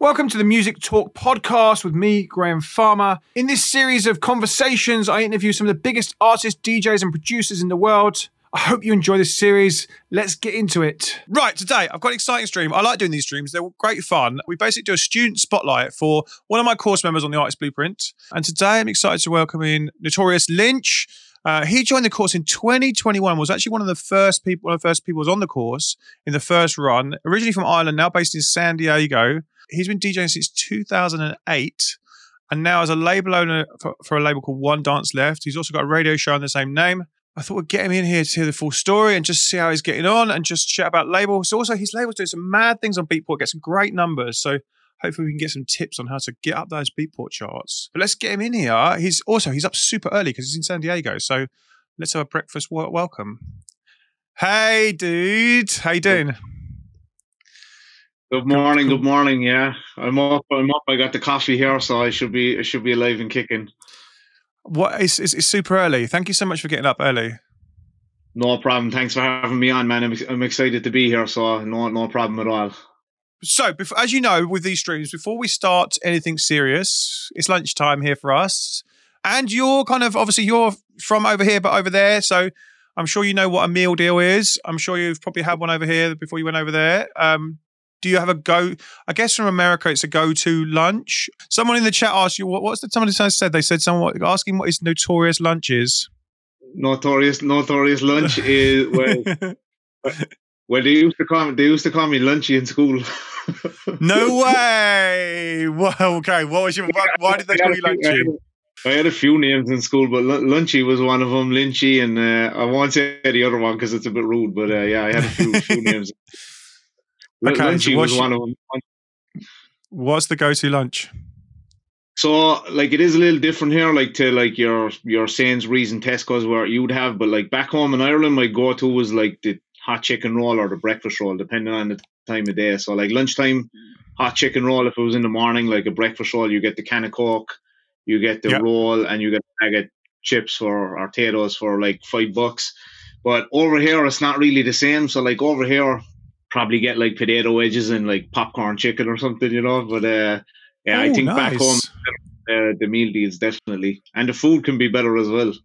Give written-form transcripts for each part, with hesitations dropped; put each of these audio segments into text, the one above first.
Welcome to the Music Talk podcast with me, Graham Farmer. In this series of conversations, I interview some of the biggest artists, DJs, and producers in the world. I hope you enjoy this series. Let's get into it. Right, today I've got an exciting stream. I like doing these streams. They're great fun. We basically do a student spotlight for one of my course members on the Artist Blueprint. And today I'm excited to welcome in Notorious Lynch. He joined the course in 2021, was actually one of the first people who was on the course in the first run. Originally from Ireland, now based in San Diego. He's been DJing since 2008 and now is a label owner for a label called One Dance Left. He's also got a radio show on the same name. I thought we'd get him in here to hear the full story and just see how he's getting on and just chat about labels. So also his label's doing some mad things on Beatport, get some great numbers. So hopefully we can get some tips on how to get up those Beatport charts. But let's get him in here. He's up super early because he's in San Diego. So let's have a breakfast welcome. Hey, dude. How you doing? Good morning. Good morning. Yeah, I'm up. I got the coffee here, so I should be alive and kicking. It's super early. Thank you so much for getting up early. No problem. Thanks for having me on, man. I'm excited to be here, so no problem at all. So, as you know, with these streams, before we start anything serious, it's lunchtime here for us. And you're obviously you're from over here, but over there. So I'm sure you know what a meal deal is. I'm sure you've probably had one over here before you went over there. Do you have a go? I guess from America, it's a go-to lunch. Someone in the chat asked you, someone said? They said someone asking what his notorious lunch is. Notorious lunch is well, they used to call me Lunchy in school. No way. Well, okay. Why did they call you Lunchy? I had a few names in school, but Lunchy was one of them. Lynchy, and I won't say the other one because it's a bit rude. But yeah, I had a few names. Okay, Lunchy was one of them. What's the go-to lunch? So, it is a little different here, your Sainsbury's and Tesco's where you'd have, but back home in Ireland, my go-to was the hot chicken roll or the breakfast roll, depending on the time of day. So, lunchtime, hot chicken roll. If it was in the morning, a breakfast roll, you get the can of Coke, you get the roll, and you get a bag of chips or potatoes for $5. But over here, it's not really the same. So, over here, probably get potato wedges and popcorn chicken or something, But yeah, I think nice. Back home, the meal deals definitely, and the food can be better as well.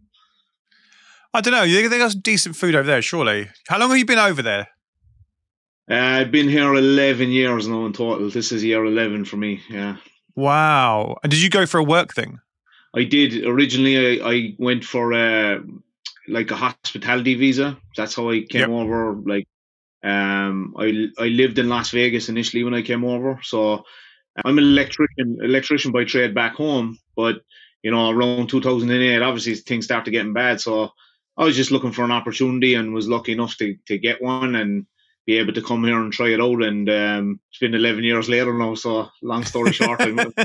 I don't know. They got some decent food over there, surely. How long have you been over there? I've been here 11 years now in total. This is year 11 for me. Yeah. Wow. And did you go for a work thing? I did. Originally, I went for a hospitality visa. That's how I came over. I lived in Las Vegas initially when I came over, so I'm an electrician by trade back home. But around 2008, obviously things started getting bad, so I was just looking for an opportunity and was lucky enough to get one and be able to come here and try it out. And it's been 11 years later now, so long story short.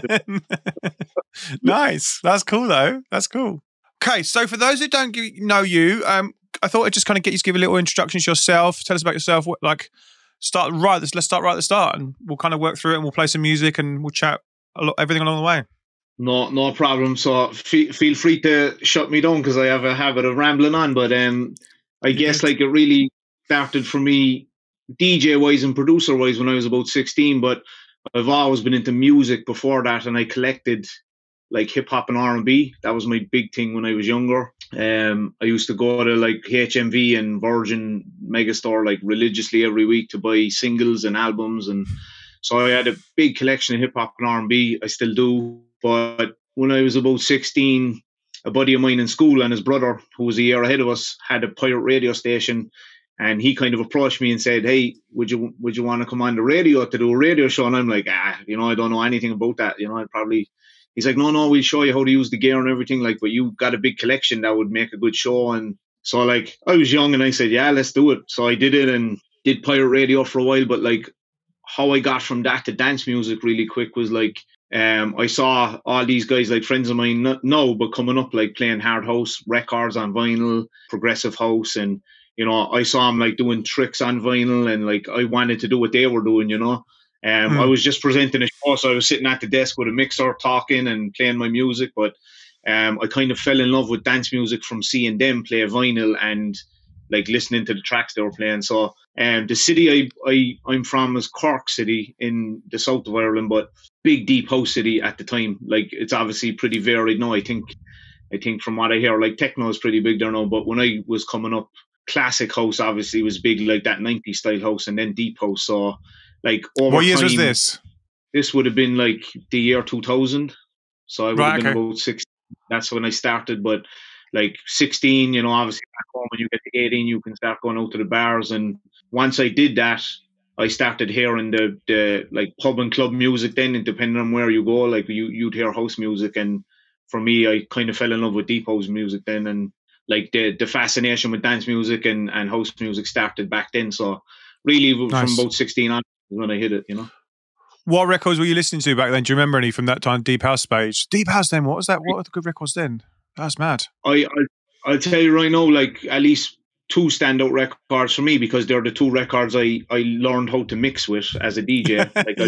Nice. That's cool though. That's cool. Okay, so for those who don't know you, I thought I'd just kind of get you to give a little introduction to yourself. Tell us about yourself. Let's start right at the start, and we'll kind of work through it, and we'll play some music, and we'll chat everything along the way. No problem. So feel free to shut me down because I have a habit of rambling on. But I guess it really started for me DJ wise and producer wise when I was about 16. But I've always been into music before that, and I collected hip hop and R&B. That was my big thing when I was younger. I used to go to HMV and Virgin Megastore religiously every week to buy singles and albums, and so I had a big collection of hip hop and R&B. I still do. But when I was about 16, a buddy of mine in school and his brother, who was a year ahead of us, had a pirate radio station, and he kind of approached me and said, "Hey, would you want to come on the radio to do a radio show?" And I'm like, I don't know anything about that. I'd probably. He's like, no, we'll show you how to use the gear and everything. But you got a big collection that would make a good show. And so I was young and I said, yeah, let's do it. So I did it and did pirate radio for a while. But how I got from that to dance music really quick was I saw all these guys, friends of mine, but coming up, playing hard house records on vinyl, progressive house. And, I saw them doing tricks on vinyl, and I wanted to do what they were doing, I was just presenting a show, so I was sitting at the desk with a mixer talking and playing my music, but I kind of fell in love with dance music from seeing them play vinyl and like listening to the tracks they were playing. So the city I'm from is Cork City in the south of Ireland, but big deep house city at the time. Like it's obviously pretty varied now. I think from what I hear, like techno is pretty big there now. But when I was coming up, classic house obviously was big, like that 90s style house, and then deep house. So like over What years time, was this? This would have been like the year 2000. So I would have been about 16. That's when I started. But like 16, you know, obviously back home when you get to 18, you can start going out to the bars. And once I did that, I started hearing the like pub and club music then, and depending on where you go, like you'd hear house music. And for me, I kind of fell in love with deep house music then. And like the fascination with dance music and house music started back then. So really from about 16 on when I hit it, you know. What records were you listening to back then? Do you remember any from that time, Deep House space? Deep House then, what was that? What were the good records then? That's mad. I'll tell you right now, like at least two standout records for me, because they're the two records I learned how to mix with as a DJ. Like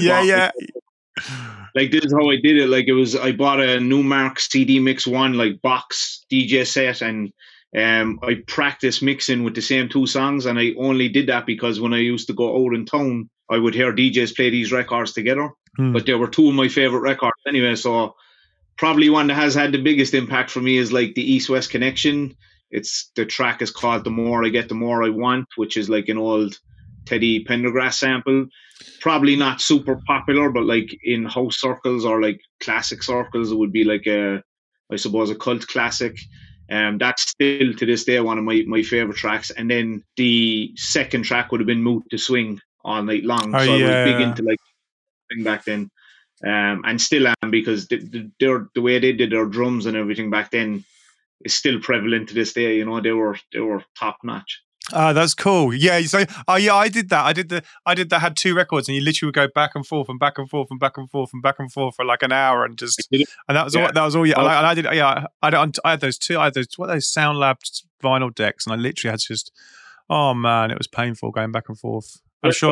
like this is how I did it. Like I bought a Numark CD Mix 1 like box DJ set, and I practiced mixing with the same two songs, and I only did that because when I used to go out in town, I would hear DJs play these records together. But they were two of my favorite records anyway. So probably one that has had the biggest impact for me is like the East West Connection. The track is called The More I Get, The More I Want, which is like an old Teddy Pendergrass sample. Probably not super popular, but like in house circles or like classic circles, it would be like I suppose a cult classic. That's still to this day one of my favorite tracks. And then the second track would have been Mood to Swing All Night Long. I was big into like swing back then, and still am, because the way they did their drums and everything back then is still prevalent to this day. You know, they were top notch. That's cool. Yeah. So, I did that. I had two records, and you literally would go back and forth and back and forth and back and forth and back and forth for like an hour, and that was all. Yeah. And I did. Yeah. I had those two. I had those Sound Lab vinyl decks, and I literally had to just. Oh man, it was painful going back and forth. I'm sure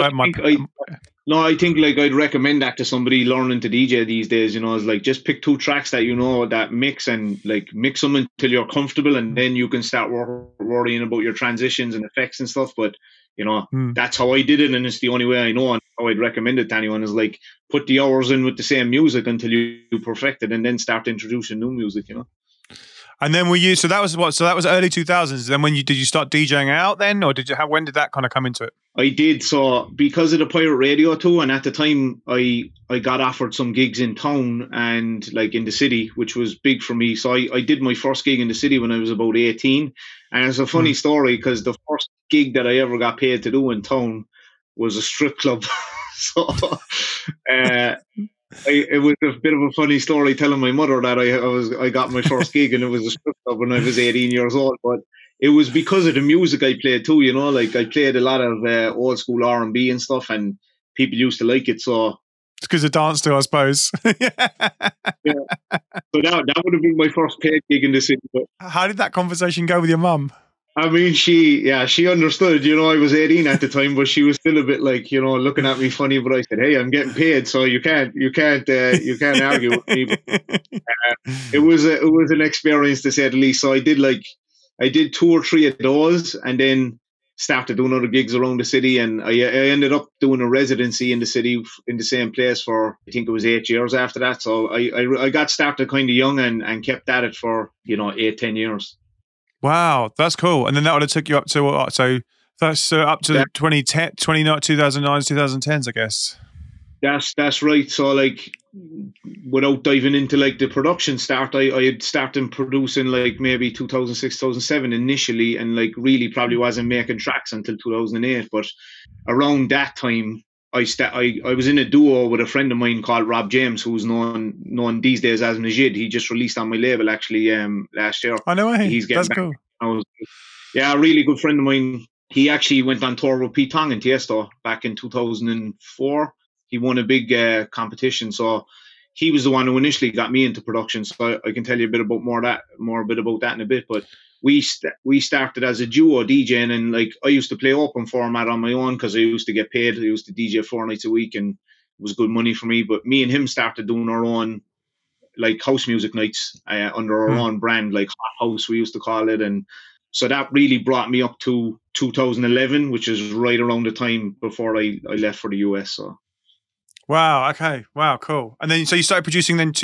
I think like I'd recommend that to somebody learning to DJ these days. You know, it's like just pick two tracks that you know that mix, and like mix them until you're comfortable, and then you can start worrying about your transitions and effects and stuff. But you know, that's how I did it, and it's the only way I know, and how I'd recommend it to anyone is like put the hours in with the same music until you perfect it, and then start introducing new music. You know. And then so that was what? So that was early 2000s. Then did you start DJing out then, or when did that kind of come into it? I did. So because of the pirate radio too, and at the time I got offered some gigs in town and like in the city, which was big for me. So I did my first gig in the city when I was about 18. And it's a funny story, because the first gig that I ever got paid to do in town was a strip club. So it was a bit of a funny story telling my mother that I got my first gig and it was a strip club when I was 18 years old. But it was because of the music I played too, you know, like I played a lot of old school R&B and stuff, and people used to like it. So it's because of dance too, I suppose. Yeah. So that would have been my first paid gig in the city. But how did that conversation go with your mum? I mean, she understood, you know, I was 18 at the time, but she was still a bit like, you know, looking at me funny. But I said, hey, I'm getting paid, so you can't argue with me. But, it was an experience to say the least. So I did 2 or 3 of those, and then started doing other gigs around the city. And I ended up doing a residency in the city in the same place for, I think it was 8 years after that. So I got started kind of young and kept at it for, you know, 8-10 years. Wow, that's cool. And then that would have took you up to what? So that's up to 2010, 2009s, 2010s, I guess. That's right. So like, without diving into like the production start, I had started producing like maybe 2006, 2007 initially, and like really probably wasn't making tracks until 2008. But around that time, I was in a duo with a friend of mine called Rob James, who's known these days as Najid. He just released on my label actually last year. I know. That's cool. Yeah, a really good friend of mine. He actually went on tour with Pete Tong and Tiesto back in 2004. He won a big competition, so he was the one who initially got me into production. So I can tell you a bit about that in a bit. But we started as a duo DJing, and like I used to play open format on my own because I used to get paid. I used to DJ 4 nights a week, and it was good money for me. But me and him started doing our own like house music nights under our own brand, like Hot House we used to call it. And So that really brought me up to 2011, which is right around the time before I left for the US. So. Wow. Okay. Wow. Cool. And then, so you started producing then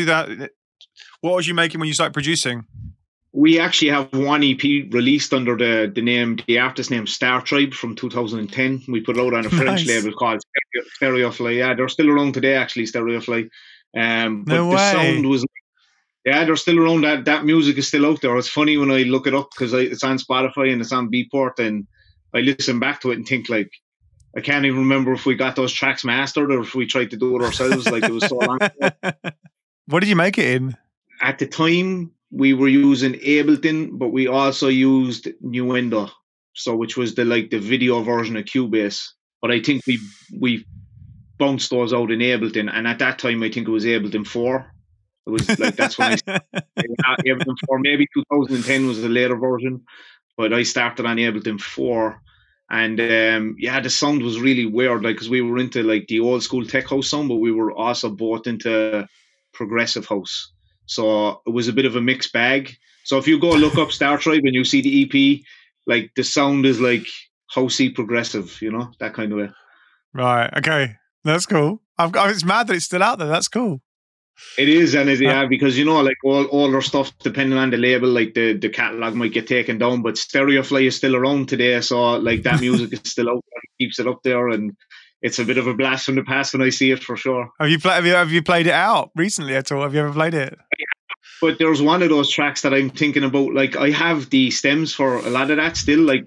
what was you making when you started producing? We actually have one EP released under the artist name Star Tribe from 2010. We put it out on a French label called Stereofly. Yeah, they're still around today, actually, Stereofly. But the sound was, yeah, they're still around. That music is still out there. It's funny when I look it up because it's on Spotify and it's on Beatport, and I listen back to it and think like, I can't even remember if we got those tracks mastered or if we tried to do it ourselves. Like, it was so long ago. What did you make it in? At the time, we were using Ableton, but we also used Nuendo, so which was the video version of Cubase. But I think we bounced those out in Ableton, and at that time, I think it was Ableton 4. It was like, that's when I started Ableton 4. Maybe 2010 was the later version, but I started on Ableton 4. And the sound was really weird, like, because we were into like the old school tech house sound, but we were also both into progressive house. So it was a bit of a mixed bag. So if you go look up Star Tribe and you see the EP, like, the sound is like housey progressive, you know, that kind of way. Right. Okay. That's cool. It's mad that it's still out there. That's cool. It is, and because, you know, like all their stuff, depending on the label, like the catalog might get taken down, but Stereofly is still around today, so like that music is still out there, keeps it up there, and it's a bit of a blast from the past when I see it, for sure. Have you played it out recently at all? Have you ever played it? But there's one of those tracks that I'm thinking about. Like, I have the stems for a lot of that still. Like,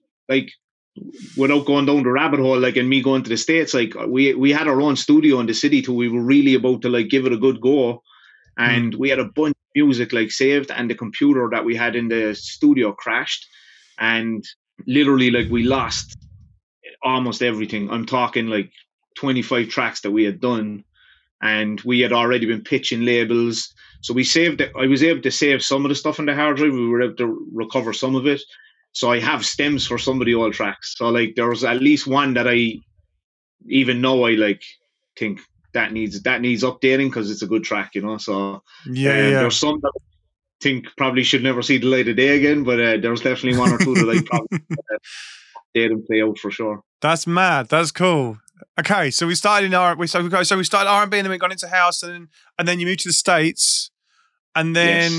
without going down the rabbit hole, like, and me going to the States, like, we had our own studio in the city too. We were really about to like give it a good go, and we had a bunch of music like saved, and the computer that we had in the studio crashed, and literally like we lost almost everything. I'm talking like 25 tracks that we had done, and we had already been pitching labels. So we saved it. I was able to save some of the stuff on the hard drive. We were able to recover some of it. So I have stems for some of the old tracks. So like, there's at least one that I even know I like think that needs updating because it's a good track, you know. So there's some that I think probably should never see the light of day again, but there's definitely one or two that I probably update and play out for sure. That's mad. That's cool. Okay, so we started in R&B. So we started R&B, and then we got into house, and then you moved to the States. And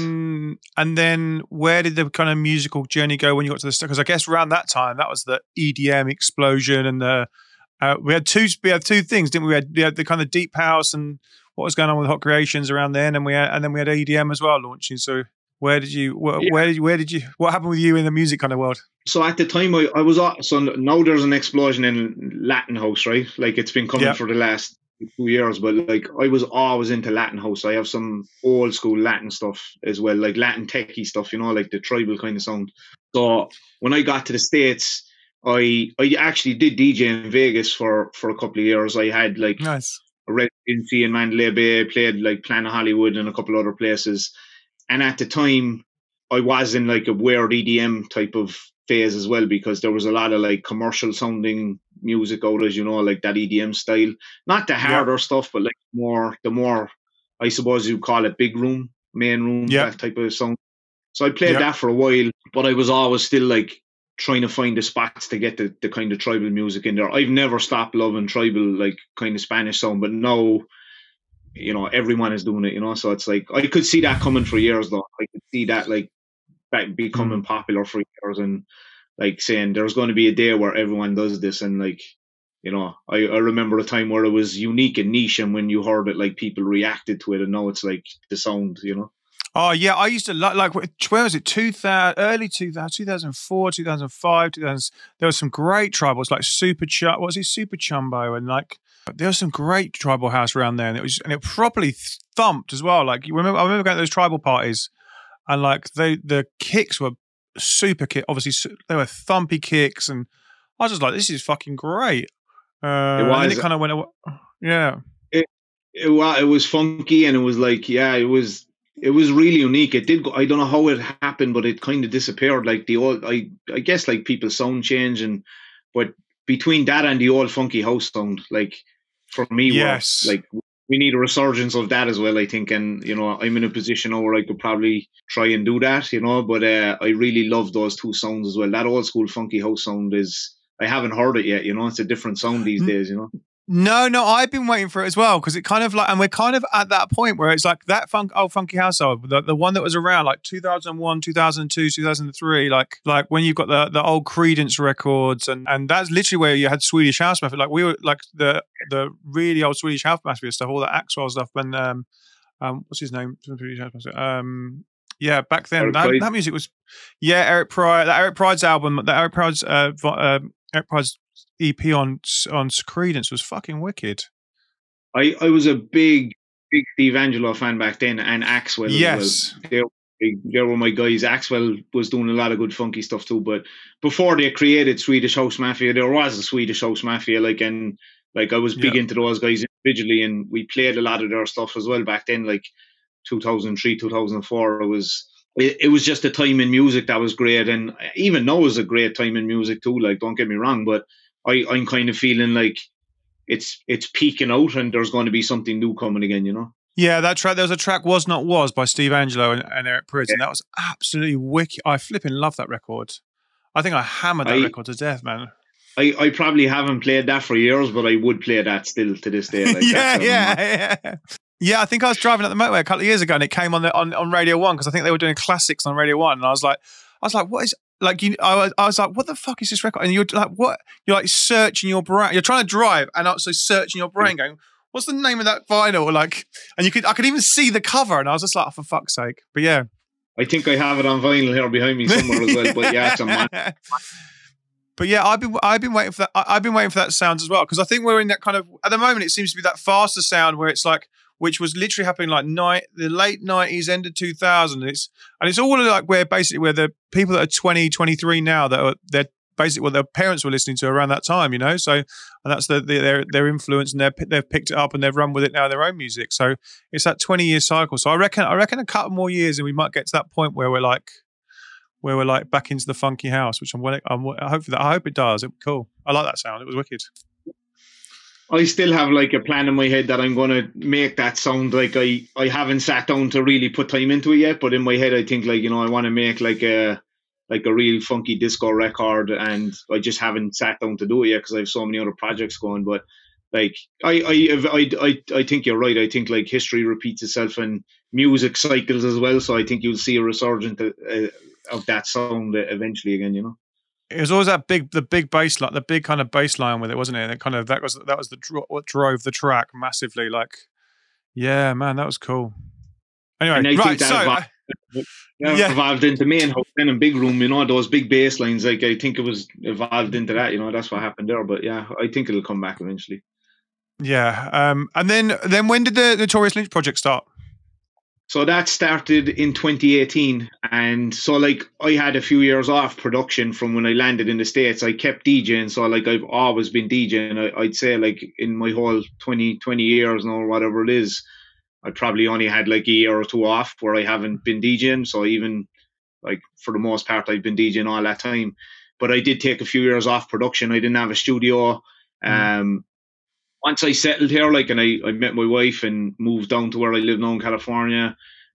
then where did the kind of musical journey go when you got to the States? Because I guess around that time, that was the EDM explosion, and we had two things, didn't we? We had the kind of deep house and what was going on with Hot Creations around then, and we had EDM as well launching. So what happened with you in the music kind of world? So at the time, I was so now there's an explosion in Latin house, right? Like, it's been coming for the last 2 years, but like, I was always into Latin house. I have some old school Latin stuff as well, like Latin techie stuff, you know, like the tribal kind of sound. So when I got to the States, I actually did DJ in Vegas for a couple of years. I had like a residency in Mandalay Bay, played like Planet Hollywood and a couple other places. And at the time, I was in like a weird EDM type of phase as well, because there was a lot of like commercial sounding music out, as you know, like that EDM style, not the harder stuff, but like the more I suppose you call it big room, main room, that type of sound. So I played that for a while, but I was always still like trying to find the spots to get the kind of tribal music in there. I've never stopped loving tribal, like kind of Spanish sound, but now, you know, everyone is doing it, you know. So it's like, I could see that coming for years though. I could see that like becoming popular for years, and like saying there's going to be a day where everyone does this. And like, you know, I remember a time where it was unique and niche, and when you heard it, like, people reacted to it, and now it's like the sound, you know. Oh yeah, I used to like where was it? 2000, early 2000, 2004, 2005, 2000. There was some great tribals like Super Chumbo, and like there was some great tribal house around there, and it properly thumped as well. Like, I remember going to those tribal parties, and like the kicks were super kick. Obviously, they were thumpy kicks, and I was just like, "This is fucking great." It was. And it kind of went. Yeah. It was funky, and it was like, it was really unique. It did. I don't know how it happened, but it kind of disappeared. Like the old, I guess, like people's sound change, but between that and the old funky house sound, like for me, was like we need a resurgence of that as well, I think. And, you know, I'm in a position now where I could probably try and do that, you know, but I really love those two sounds as well. That old school funky house sound I haven't heard it yet, you know, it's a different sound these days, you know. No, I've been waiting for it as well, because it kind of like, and we're kind of at that point where it's like that old funky house album, the one that was around like 2001, 2002, 2003, like when you've got the old Creedence records, and that's literally where you had Swedish House Mafia, like we were like the really old Swedish House Mafia stuff, all the Axwell stuff, when what's his name? Yeah, back then that music was, Eric Prydz, that Eric Prydz album, that Eric Prydz EP on Creedence was fucking wicked. I was a big Steve Angelo fan back then, and Axwell yes. as well. They were my guys. Axwell was doing a lot of good funky stuff too, but before they created Swedish House Mafia, there was a Swedish House Mafia, I was big into those guys individually, and we played a lot of their stuff as well back then, like 2003, 2004. It was just a time in music that was great, and even now is a great time in music too, like, don't get me wrong, but I'm kind of feeling like it's peaking out and there's going to be something new coming again, you know? Yeah, that track, there was a track, Was Not Was, by Steve Angelo and Eric Prydz, and that was absolutely wicked. I flipping love that record. I think I hammered that record to death, man. I probably haven't played that for years, but I would play that still to this day. Like, yeah, I think I was driving at the motorway a couple of years ago and it came on Radio 1, because I think they were doing classics on Radio 1, and I was like, what is... Like, I was like, what the fuck is this record? And you're like, what? You're like searching your brain. You're trying to drive and also searching your brain, going, what's the name of that vinyl? Like, and I could even see the cover, and I was just like, oh, for fuck's sake. But yeah, I think I have it on vinyl here behind me somewhere as well. But yeah, it's a man. But yeah, I've been waiting for that. I've been waiting for that sound as well, because I think we're in that kind of, at the moment it seems to be that faster sound where it's like, which was literally happening like the late 90s, end of 2000. And it's all like where the people that are 20, 23 now, they're basically what their parents were listening to around that time, you know? So, and that's their influence, and they've picked it up and they've run with it now in their own music. So it's that 20-year cycle. So I reckon a couple more years and we might get to that point where we're like back into the funky house, which I hope it does. It'd be cool. I like that sound. It was wicked. I still have like a plan in my head that I'm going to make that sound. Like I haven't sat down to really put time into it yet, but in my head I think, like, you know, I want to make like a real funky disco record, and I just haven't sat down to do it yet because I have so many other projects going. But like I think you're right. I think like history repeats itself and music cycles as well. So I think you'll see a resurgence of that sound eventually again, you know. It was always the big bass line, the big kind of bass line with it, wasn't it? And that was what drove the track massively. Like, yeah, man, that was cool. Anyway, right, so evolved into Main House and Big Room, you know, those big bass lines. Like, I think it was evolved into that, you know. That's what happened there. But yeah, I think it'll come back eventually. Yeah, and then when did the Notorious Lynch project start? So that started in 2018, and so like I had a few years off production from when I landed in the States. I kept DJing, so like I've always been DJing. I'd say like in my whole 20 years now, or whatever it is, I probably only had like a year or two off where I haven't been DJing. So even like for the most part, I've been DJing all that time. But I did take a few years off production. I didn't have a studio. Once I settled here, like, and I met my wife and moved down to where I live now in California,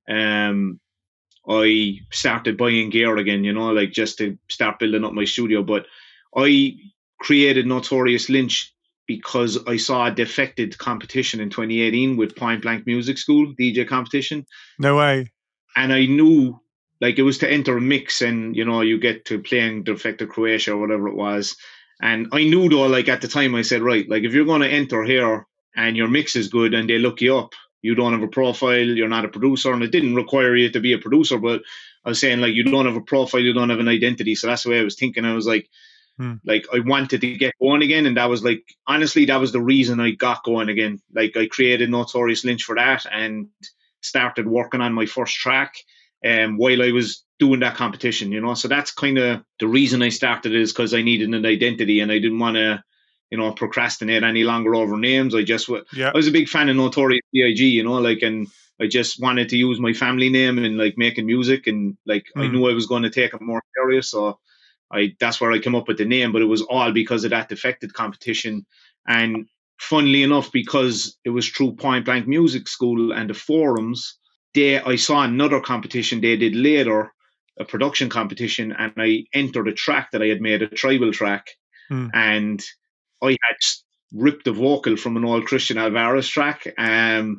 I started buying gear again, you know, like just to start building up my studio. But I created Notorious Lynch because I saw a Defected competition in 2018 with Point Blank Music School, DJ competition. No way. And I knew, like, it was to enter a mix, and, you know, you get to playing Defected Croatia or whatever it was. And I knew, though, like at the time, I said, right, like if you're going to enter here and your mix is good and they look you up, you don't have a profile, you're not a producer, and it didn't require you to be a producer, but I was saying, like, you don't have a profile, you don't have an identity. So that's the way I was thinking. I was like, like, I wanted to get going again. And that was like, honestly, that was the reason I got going again. Like, I created Notorious Lynch for that and started working on my first track while I was doing that competition, you know. So that's kind of the reason I started, is because I needed an identity and I didn't want to, you know, procrastinate any longer over names. I was a big fan of Notorious B.I.G., you know, like, and I just wanted to use my family name and like making music, and like I knew I was going to take it more serious, so that's where I came up with the name. But it was all because of that Defected competition. And funnily enough, because it was through Point Blank Music School and the forums, I saw another competition they did later, a production competition, and I entered a track that I had made, a tribal track, and I had ripped the vocal from an old Christian Alvarez track, and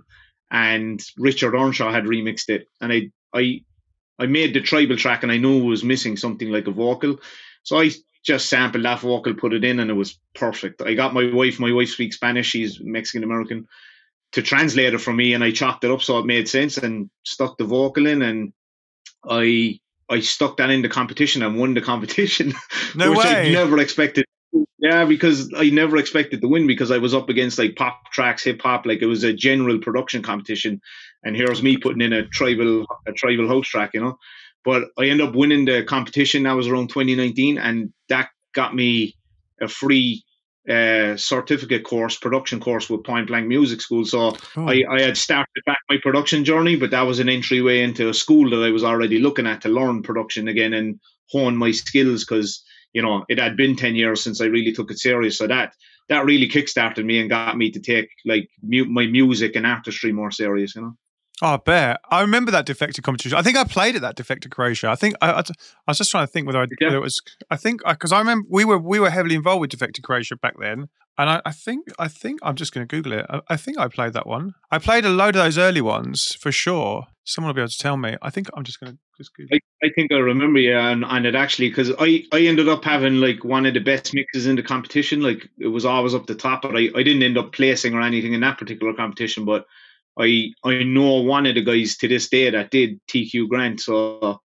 Richard Earnshaw had remixed it, and I made the tribal track, and I knew it was missing something like a vocal, so I just sampled that vocal, put it in, and it was perfect. I got my wife speaks Spanish, she's Mexican American, to translate it for me, and I chopped it up so it made sense and stuck the vocal in, and I stuck that in the competition and won the competition. No which way. I never expected. Yeah, because I never expected to win, because I was up against like pop tracks, hip hop, like it was a general production competition, and here's me putting in a tribal house track, you know. But I ended up winning the competition. That was around 2019, and that got me a free certificate course, production course with Point Blank Music School. So I had started back my production journey, but that was an entryway into a school that I was already looking at to learn production again and hone my skills, because, you know, it had been 10 years since I really took it serious. So that really kickstarted me and got me to take like my music and artistry more serious, you know. Oh, I bet. I remember that Defected competition. I think I played at that Defected Croatia. I think I was just trying to think whether it was. I think because I remember we were heavily involved with Defected Croatia back then, and I think I'm just going to Google it. I think I played that one. I played a load of those early ones for sure. Someone will be able to tell me. I think I'm just going to just Google. I think I remember, yeah, and it actually, because I ended up having like one of the best mixes in the competition. Like it was always up the top, but I didn't end up placing or anything in that particular competition, but I know one of the guys to this day that did, TQ Grant, so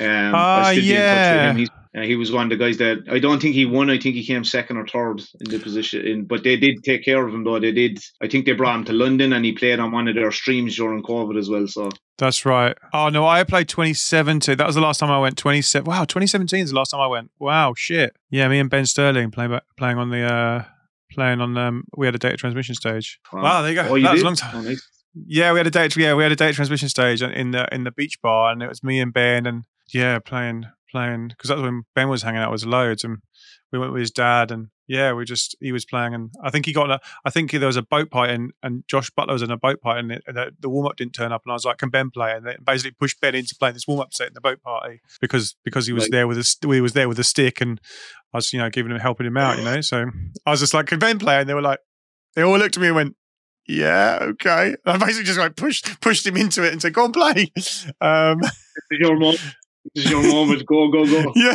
I still be in touch with him. He was one of the guys that I don't think he won. I think he came second or third in the position. But they did take care of him, though. They did. I think they brought him to London, and he played on one of their streams during COVID as well. So that's right. Oh no, I played 2017. That was the last time I went. 2017 is the last time I went. Wow, shit. Yeah, me and Ben Sterling playing on the we had a data transmission stage. Wow, there you go. That was a long time. Oh, nice. Yeah, we had a data transmission stage in the beach bar, and it was me and Ben, and playing because that's when Ben was hanging out with us loads, and we went with his dad, and he was playing, and I think there was a boat party, and Josh Butler was in a boat party, and the warm up didn't turn up, and I was like, can Ben play? And they basically pushed Ben into playing this warm up set in the boat party because he was there with a stick, and I was helping him out, so I was just like, can Ben play? And they all looked at me and went, yeah, okay. I basically just pushed him into it and said, go and play. This is your moment. Go. Yeah.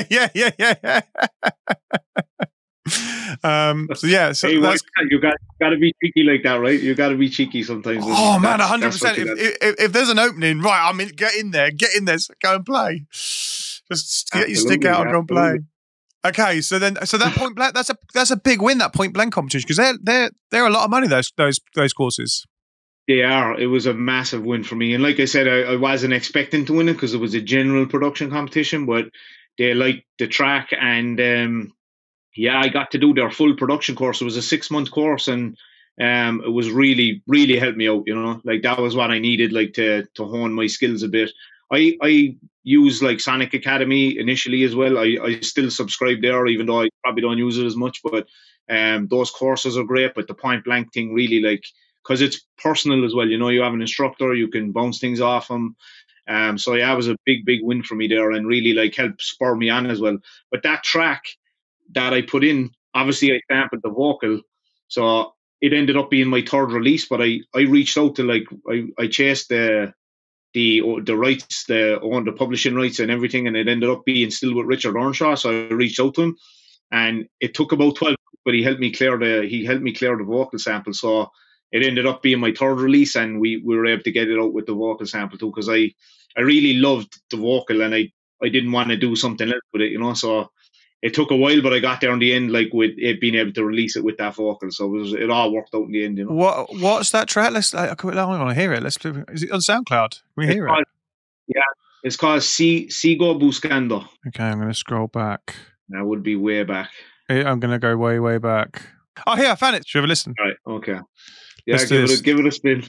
So hey, that's you got to be cheeky like that, right? You got to be cheeky sometimes. Oh man, 100%. If there's an opening, right? I mean, get in there, go and play. Just get your stick out and go and play. Okay, so that Point Blank, that's a big win, that Point Blank competition, because they're a lot of money, those courses. They are. It was a massive win for me, and like I said, I wasn't expecting to win it because it was a general production competition, but they liked the track, and I got to do their full production course. It was a 6-month course, and it was really, really helped me out. Like that was what I needed, like to hone my skills a bit. I use like Sonic Academy initially as well. I still subscribe there, even though I probably don't use it as much. But those courses are great. But the Point Blank thing really, like, because it's personal as well. You have an instructor, you can bounce things off them. So it was a big win for me there, and really like helped spur me on as well. But that track that I put in, obviously I sampled the vocal, so it ended up being my third release. But I reached out to I chased the rights, the publishing rights and everything, and it ended up being still with Richard Earnshaw. So I reached out to him, and it took about 12 months, but he helped me clear the vocal sample. So it ended up being my third release, and we were able to get it out with the vocal sample too, because I really loved the vocal, and I didn't want to do something else with it, so it took a while, but I got there in the end, like with it being able to release it with that vocal. So it all worked out in the end, What's that track? I want to hear it. Is it on SoundCloud? Can we hear it? Yeah, it's called Sigo Buscando. Okay, I'm going to scroll back. That would be way back. I'm going to go way, way back. Oh, here, I found it. Should we have a listen? Right, okay. Yeah, give it a spin.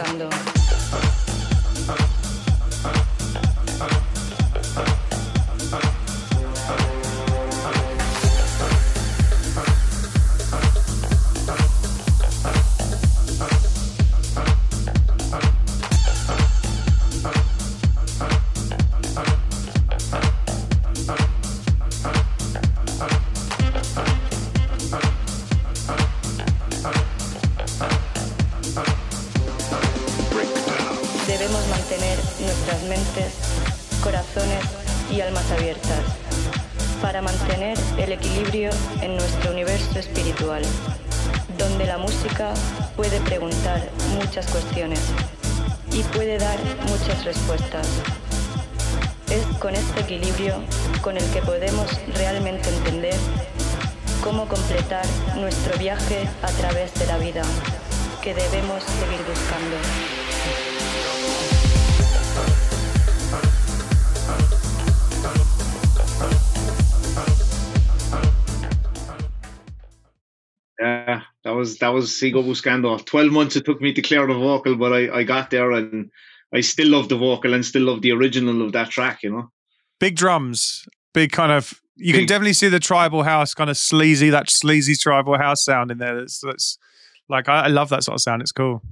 buscando. Debemos mantener nuestras mentes, corazones y almas abiertas para mantener el equilibrio en nuestro universo espiritual, donde la música puede preguntar muchas cuestiones y puede dar muchas respuestas. Es con este equilibrio con el que podemos realmente entender cómo completar nuestro viaje a través de la vida que debemos seguir buscando. Yeah, that was Sigo Buscando. 12 months it took me to clear the vocal, but I got there, and I still love the vocal and still love the original of that track, you know. Big drums, big kind of. You can definitely see the tribal house kind of sleazy tribal house sound in there. That's like I love that sort of sound. It's cool.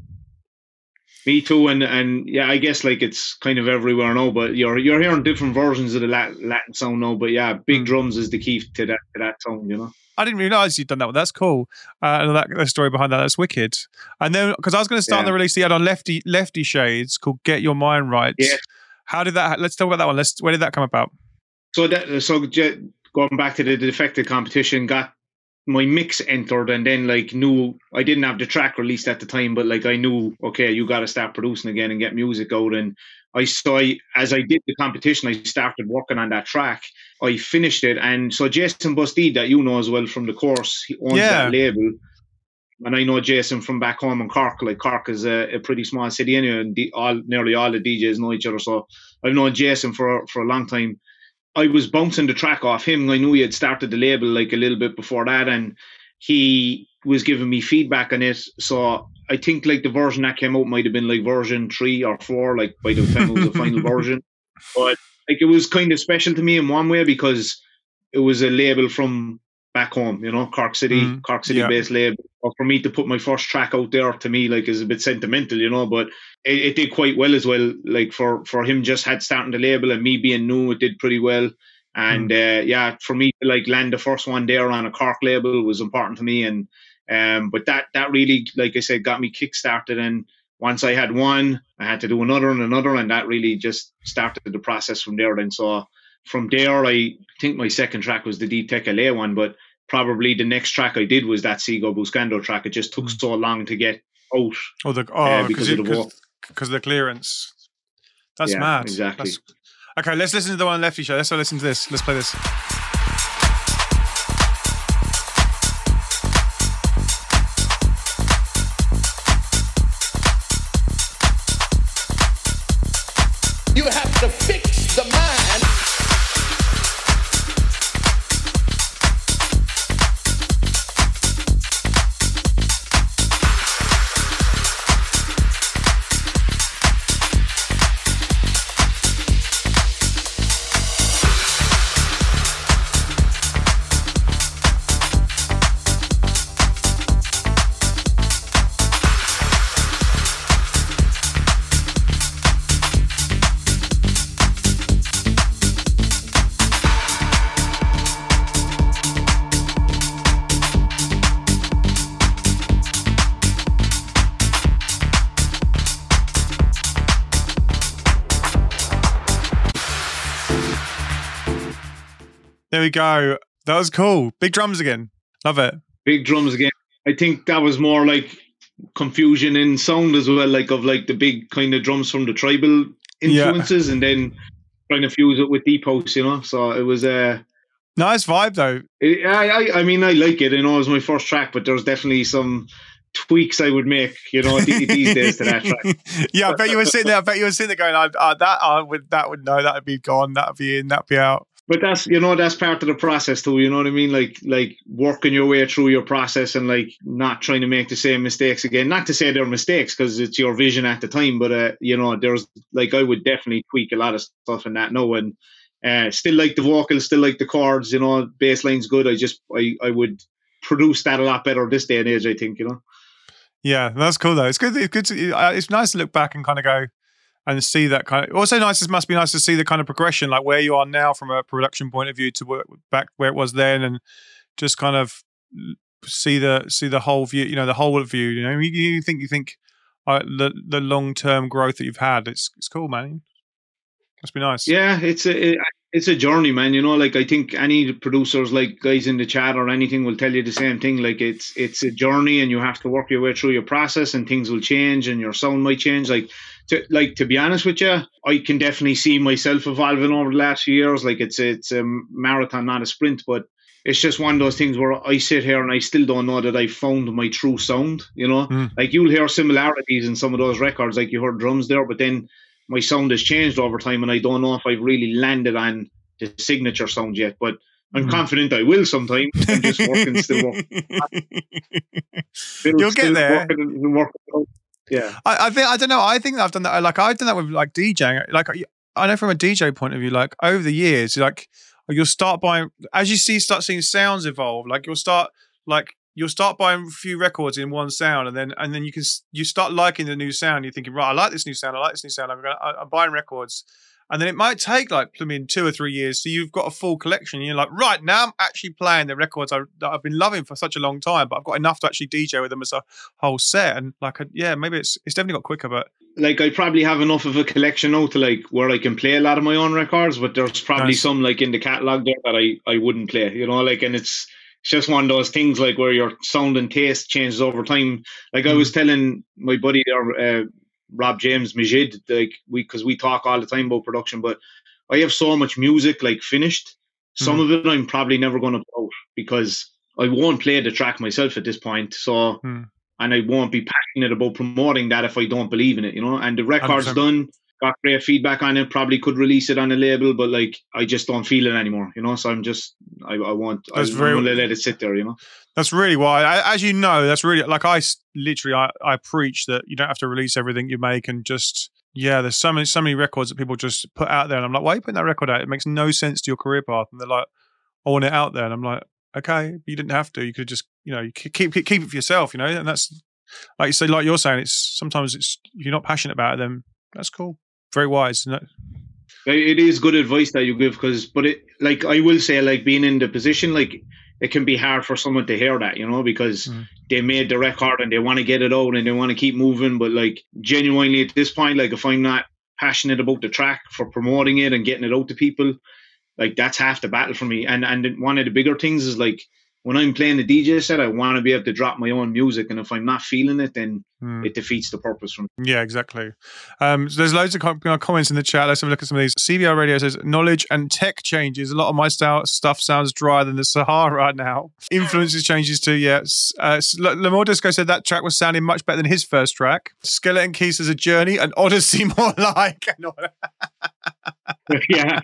Me too, and yeah, I guess like it's kind of everywhere now, but you're hearing different versions of the Latin sound now. But yeah, big drums is the key to that sound, you know. I didn't realize you'd done that one. That's cool. And the story behind that, that's wicked. And then, because I was going to start the release he had on Lefty Shades called "Get Your Mind Right." Yeah. How did that? Let's talk about that one. Where did that come about? So going back to the Defected competition, got my mix entered, and then like knew I didn't have the track released at the time, but like I knew, okay, you got to start producing again and get music out. And as I did the competition, I started working on that track. I finished it, and so Jason Bustede, that you know as well from the course, he owns that label. And I know Jason from back home in Cork. Like Cork is a pretty small city anyway, and nearly all the DJs know each other. So I've known Jason for a long time. I was bouncing the track off him. I knew he had started the label like a little bit before that, and he was giving me feedback on it. So I think like the version that came out might have been like version 3 or 4, like by the time it was the final version. But like it was kind of special to me in one way because it was a label from back home, you know, Cork City based label. Or for me to put my first track out there, to me, like, is a bit sentimental, you know, but it did quite well as well. Like for him just had starting the label and me being new, it did pretty well. And for me to like land the first one there on a Cork label was important to me. And but that really, like I said, got me kickstarted. And once I had one, I had to do another and another, and that really just started the process from there. And so from there, I think my second track was the Deep Tech LA one, but probably the next track I did was that Sigo Buscando track. It just took so long to get out. Because of the clearance. That's mad. Exactly. Okay, let's listen to the one on Lefty Show. Let's listen to this. Let's play this. You have to fix the mind. There we go. That was cool. Big drums again. Love it. Big drums again. I think that was more like confusion in sound as well, like of like the big kind of drums from the tribal influences, and then trying to fuse it with deep house, you know. So it was a nice vibe though. I mean, I like it. I know it was my first track, but there's definitely some tweaks I would make, you know, these days to that track. Yeah, I bet you were sitting there going, that would be gone, that'd be in, that'd be out. But that's part of the process too. You know what I mean? Like working your way through your process and like not trying to make the same mistakes again. Not to say they're mistakes because it's your vision at the time, but there's like I would definitely tweak a lot of stuff in that now, and still like the vocals, still like the chords. Bass line's good. I would produce that a lot better this day and age. I think. Yeah, that's cool though. It's good. It's nice to look back and kind of go and see that kind of. Also, nice. It must be nice to see the kind of progression, like where you are now from a production point of view to back where it was then, and just kind of see the whole view. The whole view. You think the long term growth that you've had. It's cool, man. Must be nice. Yeah, it's a journey, man. Like I think any producers, like guys in the chat or anything, will tell you the same thing. Like it's a journey, and you have to work your way through your process, and things will change, and your sound might change. To be honest with you, I can definitely see myself evolving over the last few years. Like it's a marathon, not a sprint, but it's just one of those things where I sit here and I still don't know that I found my true sound. Like you'll hear similarities in some of those records, like you heard drums there, but then my sound has changed over time, and I don't know if I've really landed on the signature sound yet, but I'm confident I will sometime. I'm just still working. You'll get there. Yeah. I don't know. I think I've done that. Like I've done that with like DJing. Like I know from a DJ point of view, like over the years, like you'll start buying, as you start seeing sounds evolve, like you'll start buying a few records in one sound, and then you start liking the new sound. You're thinking, right, I like this new sound. I'm buying records, and then it might take like 2 or 3 years. So you've got a full collection. You're like, right, now I'm actually playing the records that I've been loving for such a long time, but I've got enough to actually DJ with them as a whole set. And maybe it's definitely got quicker, but. Like I probably have enough of a collection now to like where I can play a lot of my own records, but there's probably some like in the catalog there that I wouldn't play, and it's just one of those things like where your sound and taste changes over time. Like I was telling my buddy there, Rob James Majid, like because we talk all the time about production, but I have so much music like finished. Some of it I'm probably never going to put out because I won't play the track myself at this point. So, and I won't be passionate about promoting that if I don't believe in it, and the record's 100%. Done. Got great feedback on it, probably could release it on a label, but like I just don't feel it anymore, so I'm just I'm going to let it sit there, That's really why, as you know, that's really like I preach that you don't have to release everything you make, and just there's so many records that people just put out there, and I'm like, why are you putting that record out? It makes no sense to your career path, and they're like, I want it out there, and I'm like, okay, you didn't have to, you could just you keep it for yourself, and that's like you say, like you're saying, sometimes if you're not passionate about it, then that's cool. Very wise, isn't it? It is good advice that you give, but it, like I will say, like being in the position, like it can be hard for someone to hear that, because they made the record and they want to get it out and they want to keep moving. But like genuinely at this point, like if I'm not passionate about the track for promoting it and getting it out to people, like that's half the battle for me. And one of the bigger things is like when I'm playing the DJ set, I want to be able to drop my own music, and if I'm not feeling it, then it defeats the purpose for me. Yeah, exactly. So there's loads of comments in the chat. Let's have a look at some of these. CBR Radio says, knowledge and tech changes. A lot of my stuff sounds drier than the Sahara now. Influences changes too, yes. Lamore Disco said that track was sounding much better than his first track. Skeleton Key says a journey, an Odyssey more like. Yeah.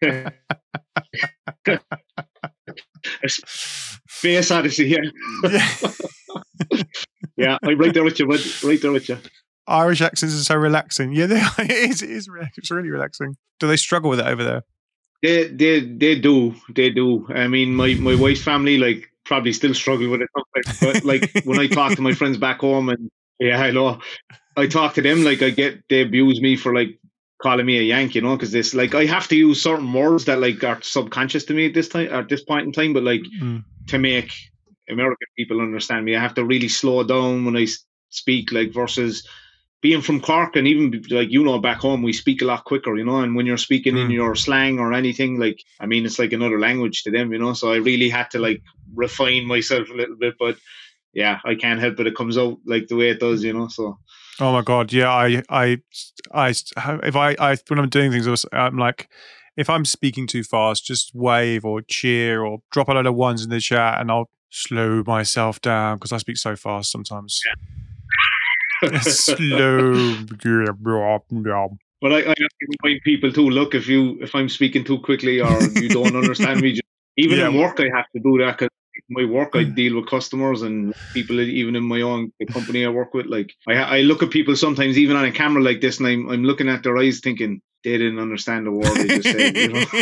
Space Odyssey, yeah. Yeah, I'm right there with you, bud. Right there with you. Irish accents are so relaxing. Yeah, it is. It's really relaxing. Do they struggle with it over there? They do. I mean, my wife's family like probably still struggle with it, but like when I talk to my friends back home, and I know I talk to them, like they abuse me for like calling me a Yank, because this like I have to use certain words that like are subconscious to me at this point in time, but like to make American people understand me, I have to really slow down when I speak, like versus being from Cork, and even like back home we speak a lot quicker, and when you're speaking in your slang or anything, like I mean it's like another language to them, so I really had to like refine myself a little bit, but yeah, I can't help it comes out like the way it does, so. Oh my God, yeah. I when I'm doing things, I'm like, if I'm speaking too fast, just wave or cheer or drop a load of ones in the chat, and I'll slow myself down because I speak so fast sometimes. Yeah. Slow. But I have to remind people too. Look, if I'm speaking too quickly or you don't understand me, even in work I have to do that because my work I deal with customers and people even in my own the company I work with. Like I look at people sometimes even on a camera like this, and I'm looking at their eyes thinking they didn't understand the word they just said. You know,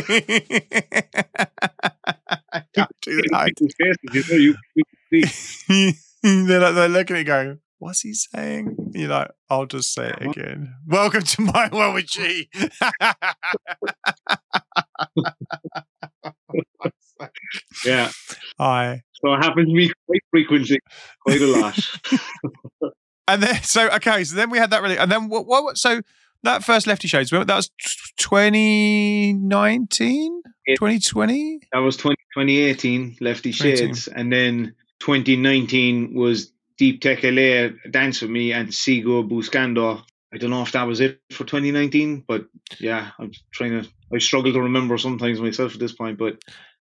Can't do that. People's faces, you can see. They're looking at it going, what's he saying? You're like, I'll just say it again. Welcome to My World with G. Yeah. Hi. So it happens to me quite frequently, quite a lot. And then, so then we had that really, and then what so that first Lefty Shades, that was 2019? 2020? That was 2018, Lefty Shades. And then 2019 was Deep Tech LA, Dance With Me, and Sigo Buscando. I don't know if that was it for 2019, but yeah, I struggle to remember sometimes myself at this point, but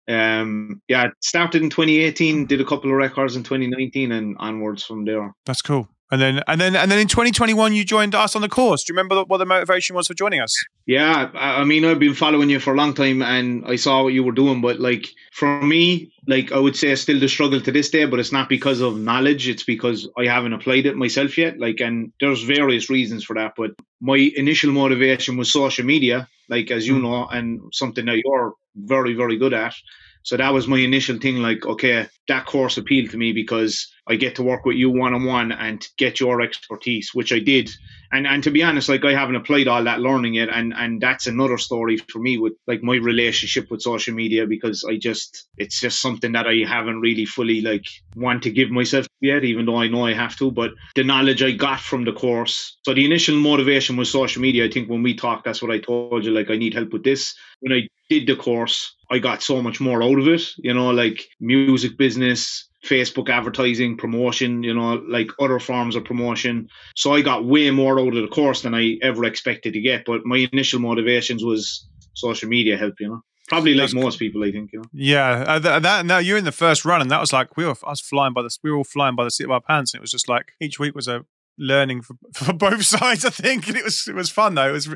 it started in 2018, did a couple of records in 2019 and onwards from there. That's cool. And then in 2021, you joined us on the course. Do you remember what the motivation was for joining us? Yeah, I mean, I've been following you for a long time and I saw what you were doing. But like for me, like I would say it's still the struggle to this day, but it's not because of knowledge. It's because I haven't applied it myself yet. Like, and there's various reasons for that. But my initial motivation was social media, like as you know, and something that you're very, very good at. So that was my initial thing, like, okay, that course appealed to me because I get to work with you one-on-one and get your expertise, which I did. And to be honest, like I haven't applied all that learning yet. And that's another story for me with like my relationship with social media, because it's just something that I haven't really fully like want to give myself yet, even though I know I have to. But the knowledge I got from the course, so the initial motivation was social media. I think when we talked, that's what I told you, like I need help with this. When I did the course, I got so much more out of it, you know, like music business, Facebook advertising, promotion, you know, like other forms of promotion. So I got way more out of the course than I ever expected to get. But my initial motivations was social media help, you know. Probably like most people, I think, you know. Yeah, now you're in the first run, and that was like we were all flying by the seat of our pants. And it was just like each week was a learning for both sides, I think, and it was fun though. It was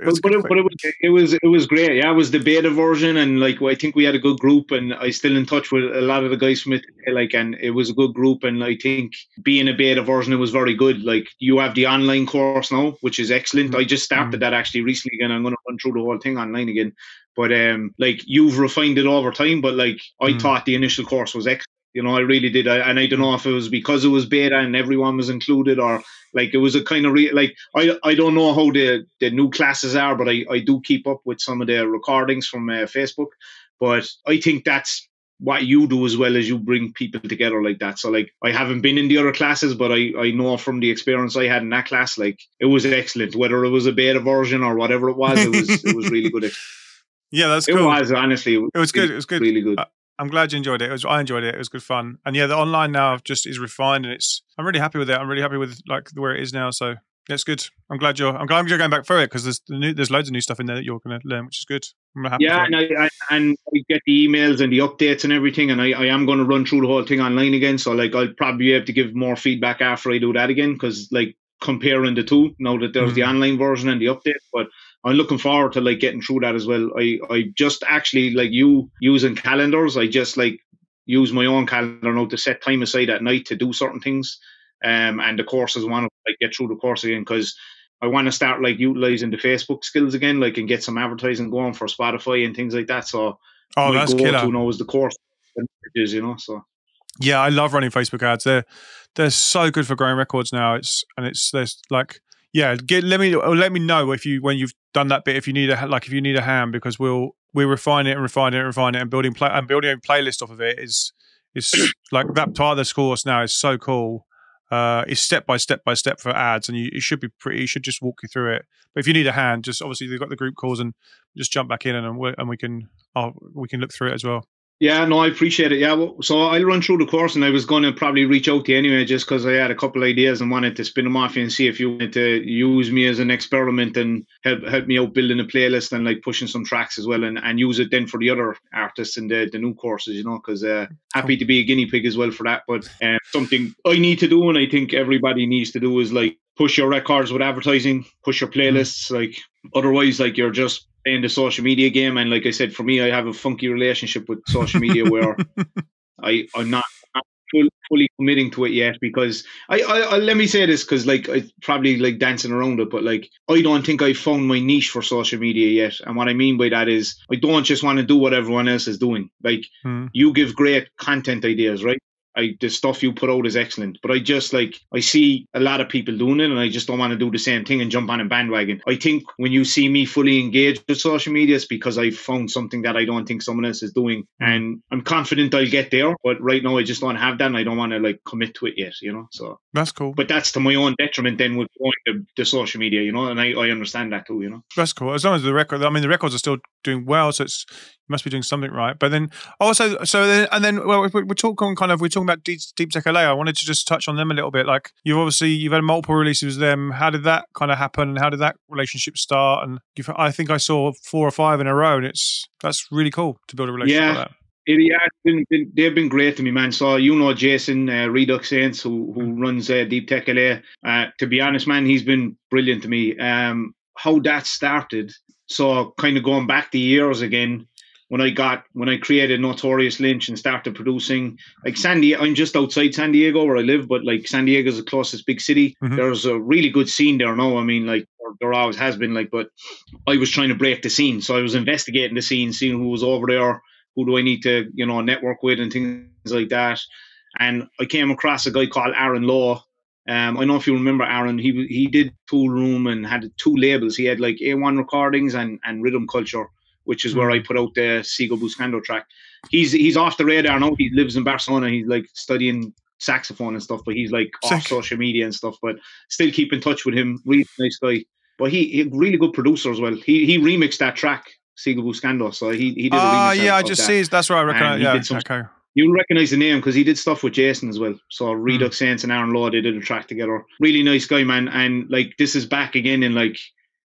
great. Yeah, it was the beta version, and like I think we had a good group, and I still in touch with a lot of the guys from it. Like, and it was a good group, and I think being a beta version, it was very good. Like you have the online course now, which is excellent. I just started that actually recently again. I'm going to run through the whole thing online again. But like you've refined it over time, but like I thought the initial course was excellent. You know, I really did. And I don't know if it was because it was beta and everyone was included, or like it was a kind of like I don't know how the new classes are, but I do keep up with some of the recordings from Facebook. But I think that's what you do as well, as you bring people together like that. So like I haven't been in the other classes, but I know from the experience I had in that class, like it was excellent. Whether it was a beta version or whatever it was, it was really good. Yeah, that's cool. It was, honestly. It was good. It was good. Really good. I'm glad you enjoyed it. I enjoyed it. It was good fun. And yeah, the online now just is refined, and I'm really happy with it. I'm really happy with like where it is now. So it's good. I'm glad you're going back through it, because there's loads of new stuff in there that you're going to learn, which is good. I'm happy. Yeah, and I get the emails and the updates and everything, and I am going to run through the whole thing online again. So like I'll probably be able to give more feedback after I do that again, because like comparing the two now that there's the online version and the update, but I'm looking forward to like getting through that as well. I just actually like you using calendars. I just like use my own calendar now to set time aside at night to do certain things. And the courses want to like get through the course again, because I want to start like utilizing the Facebook skills again, like, and get some advertising going for Spotify and things like that. So that's killer. To know is the course, you know. So yeah, I love running Facebook ads. They're so good for growing records now. There's like. Yeah, let me know when you've done that bit, if you need a hand, because we'll refine it and building a playlist off of it is like that part of this course now is so cool. It's step by step for ads, and it should just walk you through it. But if you need a hand, just obviously they've got the group calls, and just jump back in and we can look through it as well. Yeah, no, I appreciate it. Yeah, so I'll run through the course, and I was going to probably reach out to you anyway, just because I had a couple of ideas and wanted to spin them off you and see if you wanted to use me as an experiment and help me out building a playlist and like pushing some tracks as well, and use it then for the other artists in the new courses, you know, because happy to be a guinea pig as well for that. But something I need to do, and I think everybody needs to do, is like push your records with advertising, push your playlists. Like otherwise, like you're just playing the social media game. And like I said, for me, I have a funky relationship with social media where I'm not fully committing to it yet, because I let me say this, because like I probably like dancing around it, but like I don't think I've found my niche for social media yet. And what I mean by that is I don't just want to do what everyone else is doing. Like you give great content ideas, right? The stuff you put out is excellent, but I see a lot of people doing it, and I just don't want to do the same thing and jump on a bandwagon. I think when you see me fully engaged with social media, it's because I've found something that I don't think someone else is doing, and I'm confident I'll get there. But right now, I just don't have that, and I don't want to like commit to it yet, you know. So that's cool. But that's to my own detriment then with going to the social media, you know, and I understand that too, you know. That's cool. As long as the records are still doing well, so it's. You must be doing something right. But then also, well, we're talking about Deep Tech LA. I wanted to just touch on them a little bit. Like you've had multiple releases with them. How did that kind of happen? And how did that relationship start? And I think I saw 4 or 5 in a row, and that's really cool to build a relationship like that. They've been great to me, man. So you know Jason Redux Saints, who runs Deep Tech LA. To be honest, man, he's been brilliant to me. How that started, so kind of going back the years again. When I created Notorious Lynch and started producing, like I'm just outside San Diego where I live, but like San Diego is the closest big city. There's a really good scene there now. I mean, like there always has been, like, but I was trying to break the scene. So I was investigating the scene, seeing who was over there, who do I need to, you know, network with and things like that. And I came across a guy called Aaron Law. I don't know if you remember Aaron. He did Tool Room and had 2 labels. He had like A1 Recordings and Rhythm Culture, which is where I put out the Sigo Buscando track. He's off the radar now. He lives in Barcelona. He's like studying saxophone and stuff, but he's like off social media and stuff, but still keep in touch with him. Really nice guy. But he really good producer as well. He remixed that track, Sigo Buscando. So he did a remix. Yeah, I just see. That's right. I recognize. Yeah, okay. You'll recognize the name because he did stuff with Jason as well. So Redux Saints and Aaron Law, they did a track together. Really nice guy, man. And like this is back again in like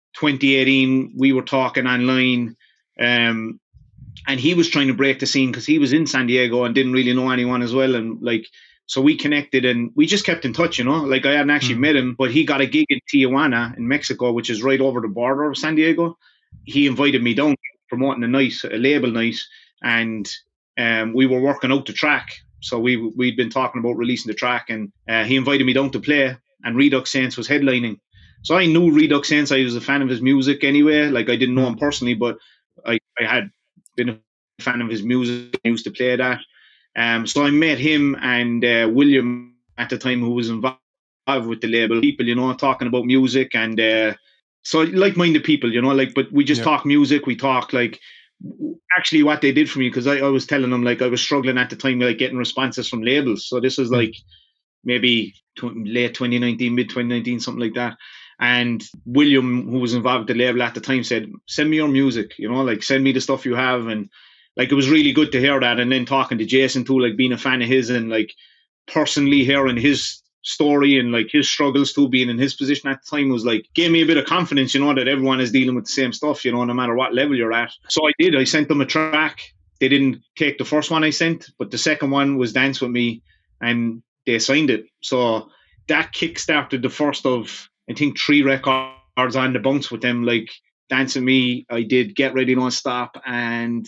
2018. We were talking online. And he was trying to break the scene because he was in San Diego and didn't really know anyone as well. And like, so we connected and we just kept in touch, you know, like I hadn't actually met him, but he got a gig in Tijuana in Mexico, which is right over the border of San Diego. He invited me down promoting a label night. And we were working out the track. So we'd been talking about releasing the track, and he invited me down to play, and Redux Saints was headlining. So I knew Redux Saints. I was a fan of his music anyway. Like I didn't know him personally, but I had been a fan of his music. I used to play that. So I met him and William at the time, who was involved with the label. People, you know, talking about music, and so like-minded people, you know, like, but we just talk music. We talk like actually what they did for me, because I was telling them like I was struggling at the time, like getting responses from labels. So this was like maybe late 2019, mid 2019, something like that. And William, who was involved with the label at the time, said, send me your music, you know, like send me the stuff you have. And like, it was really good to hear that. And then talking to Jason too, like being a fan of his and like personally hearing his story and like his struggles too, being in his position at the time, was like, gave me a bit of confidence, you know, that everyone is dealing with the same stuff, you know, no matter what level you're at. So I sent them a track. They didn't take the first one I sent, but the second one was Dance With Me, and they signed it. So that kickstarted the first of, I think, 3 records on the bounce with them, like Dance With Me. I did Get Ready Don't Stop and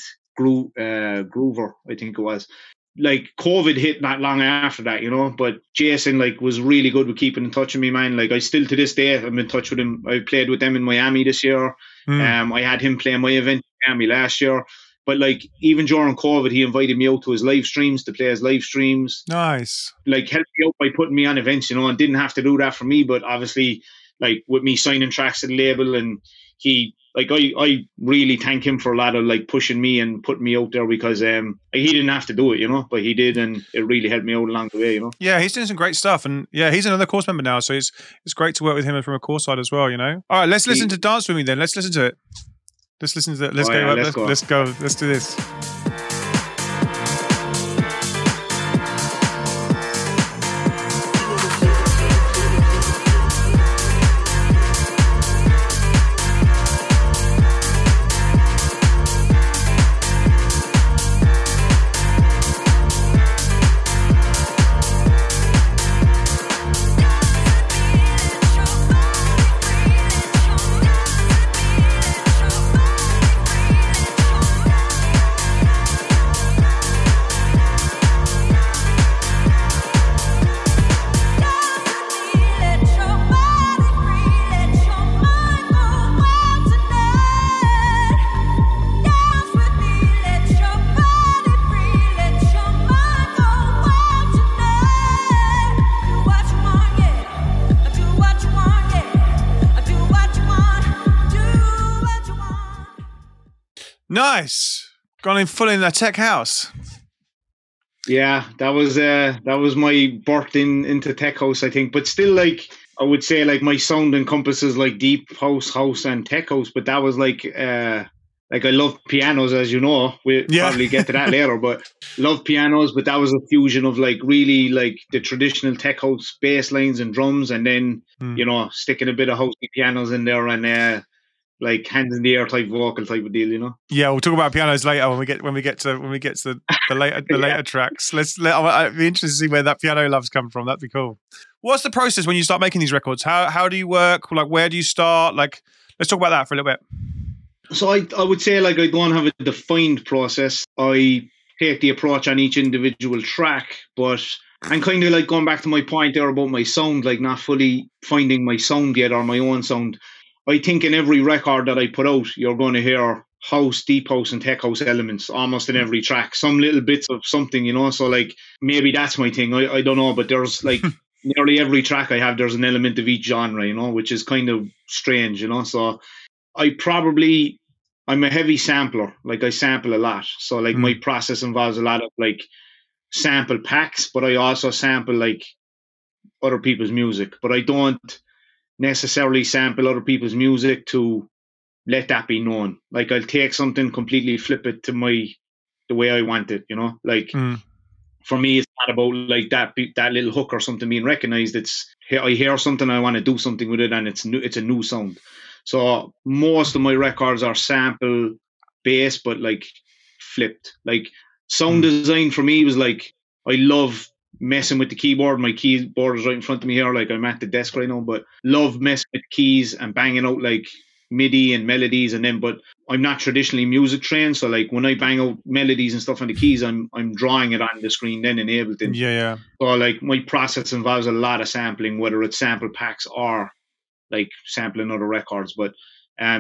Groover, I think it was. Like COVID hit not long after that, you know, but Jason like was really good with keeping in touch with me, man. Like I still to this day I'm in touch with him. I played with them in Miami this year. I had him playing my event in Miami last year. But like even during COVID, he invited me out to his live streams to play his live streams. Nice. Like helped me out by putting me on events, you know, and didn't have to do that for me. But obviously, like with me signing tracks to the label, and he, like I really thank him for a lot of like pushing me and putting me out there, because he didn't have to do it, you know, but he did, and it really helped me out along the way, you know. Yeah, he's doing some great stuff, and yeah, he's another course member now, so it's great to work with him from a course side as well, you know. All right, let's listen to Dance With Me then. Let's listen to it. Let's listen to it. Let's go. Let's go. Let's do this. Nice. Gone in full in a tech house. Yeah, that was my birth into tech house, I think. But still, like, I would say, like, my sound encompasses like deep house, and tech house. But that was like I love pianos, as you know. We'll probably get to that later. But love pianos. But that was a fusion of like really like the traditional tech house bass lines and drums, and then sticking a bit of housey pianos in there and like hands in the air type vocal type of deal, Yeah, we'll talk about pianos later when we get to the later tracks. I'd be interested to see where that piano love's come from. That'd be cool. What's the process when you start making these records? How do you work? Like, where do you start? Like, let's talk about that for a little bit. So I would say, like, I don't have a defined process. I take the approach on each individual track, but I'm kind of like going back to my point there about my sound, like not fully finding my sound yet or my own sound. I think in every record that I put out, you're going to hear house, deep house and tech house elements almost in every track. Some little bits of something, So like maybe that's my thing. I don't know, but there's like nearly every track I have, there's an element of each genre, which is kind of strange, So I'm a heavy sampler. Like, I sample a lot. So like my process involves a lot of like sample packs, but I also sample like other people's music. But I don't necessarily sample other people's music to let that be known. Like, I'll take something, completely flip it to the way I want it, Like, for me, it's not about like that little hook or something being recognized. It's, I hear something, I want to do something with it, and it's a new sound. So most of my records are sample based, but like flipped. Like, sound design for me was like, I love messing with the keyboard. My keyboard is right in front of me here. Like, I'm at the desk right now, but love messing with keys and banging out like MIDI and melodies. But I'm not traditionally music trained. So like when I bang out melodies and stuff on the keys, I'm drawing it on the screen then in Ableton. Yeah. So like my process involves a lot of sampling, whether it's sample packs or like sampling other records. But I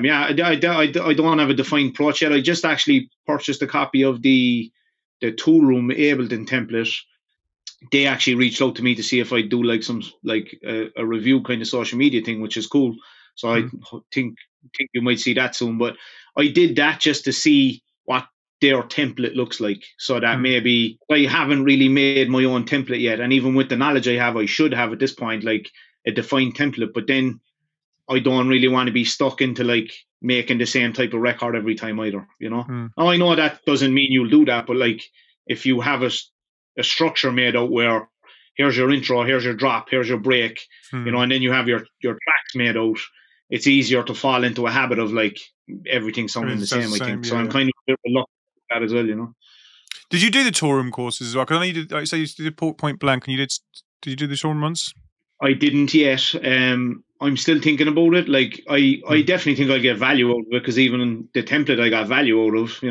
don't have a defined approach yet. I just actually purchased a copy of the Toolroom Ableton template. They actually reached out to me to see if I do like some like a review kind of social media thing, which is cool. So I think you might see that soon. But I did that just to see what their template looks like, so that maybe I haven't really made my own template yet. And even with the knowledge I have, I should have at this point like a defined template. But then I don't really want to be stuck into like making the same type of record every time either, Now, I know that doesn't mean you'll do that, but like if you have a structure made out where here's your intro, here's your drop, here's your break, and then you have your tracks made out, it's easier to fall into a habit of like everything sounding the same, I think. So I'm kind of a bit reluctant with that as well, Did you do the Toolroom courses as well? Because I know you did, like you did Point Blank, and did you do the Toolroom ones? I didn't yet. I'm still thinking about it. Like, I definitely think I'll get value out of it, because even the template I got value out of,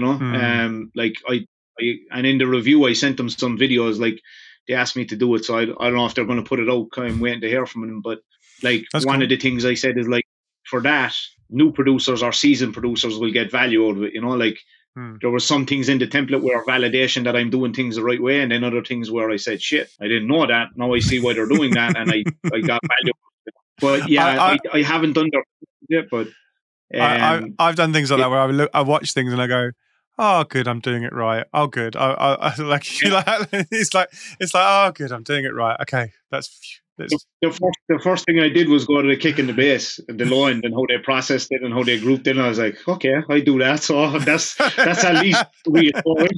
like and in the review I sent them some videos, like they asked me to do it, so I don't know if they're going to put it out. I'm waiting to hear from them. But like, that's one cool. Of the things I said is like, for that, new producers or seasoned producers will get value out of it. Like there were some things in the template where validation that I'm doing things the right way, and then other things where I said, shit, I didn't know that. Now I see why they're doing that, and I got value. But yeah, I haven't done that yet. But I've done things like that where I watch things and I go, oh, good, I'm doing it right. Oh, good. I like it's like oh, good, I'm doing it right. Okay, that's. The first thing I did was go to the kick and the bass and the low end and how they processed it and how they grouped it. And I was like, okay, I do that. So that's at least reassuring.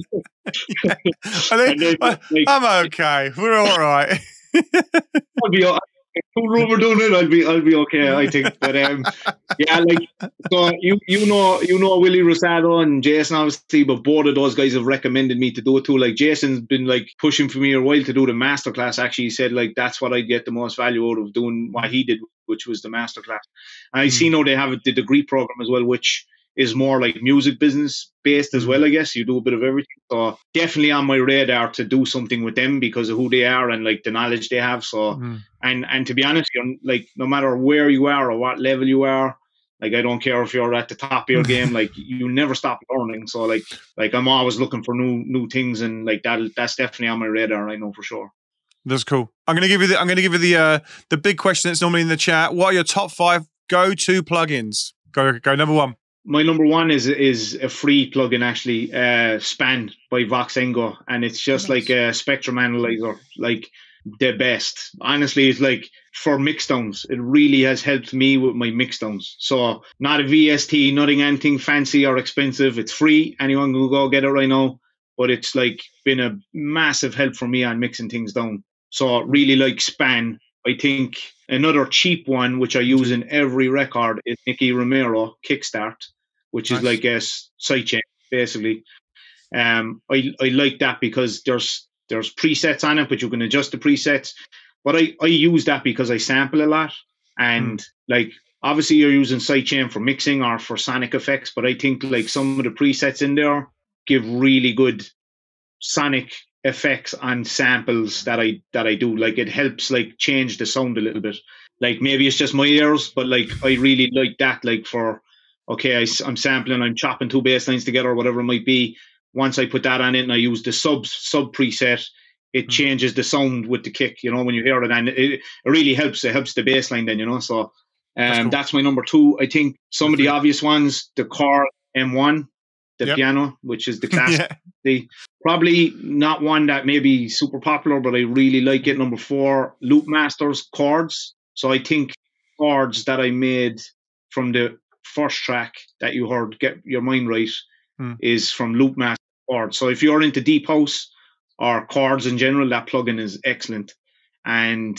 I'm okay. We're all right. I'll be Toolroom are doing it, I'll be okay, I think. But yeah, like, so you know Willie Rosado and Jason obviously, but both of those guys have recommended me to do it too. Like, Jason's been like pushing for me a while to do the masterclass. Actually, he said like that's what I'd get the most value out of doing what he did, which was the masterclass. And I see now they have the degree program as well, which is more like music business based as well, I guess. You do a bit of everything. So definitely on my radar to do something with them because of who they are and like the knowledge they have. So and to be honest, you're like, no matter where you are or what level you are, like, I don't care if you're at the top of your game, like, you never stop learning. So like I'm always looking for new things, and like that's definitely on my radar, I know for sure. That's cool. I'm gonna give you the big question that's normally in the chat. What are your top 5 go-to plugins? Go number 1. my number one is a free plugin actually, Span by Voxengo, and it's just like a spectrum analyzer, like the best. Honestly, it's like for mixdowns, it really has helped me with my mixdowns. So not a VST, anything fancy or expensive. It's free. Anyone can go get it right now. But it's like been a massive help for me on mixing things down. So really like Span. I think another cheap one, which I use in every record, is Nicky Romero Kickstart, which is like a sidechain, basically. I like that because there's presets on it, but you can adjust the presets. But I use that because I sample a lot. And like, obviously you're using sidechain for mixing or for sonic effects, but I think like some of the presets in there give really good sonic effects on samples that I do. Like it helps like change the sound a little bit. Like maybe it's just my ears, but like I really like that. Like for, okay, I'm sampling, I'm chopping two bass lines together or whatever it might be. Once I put that on it and I use the sub preset, it changes the sound with the kick, when you hear it, and it really helps. It helps the bass line then, so that's my number two. I think some of the obvious ones, the Korg M1, the piano, which is the classic. Probably not one that may be super popular, but I really like it. Number 4, Loopmasters chords. So I think chords that I made from the first track that you heard, Get Your Mind Right, is from Loopmaster chords. So if you're into deep house or chords in general, that plugin is excellent. And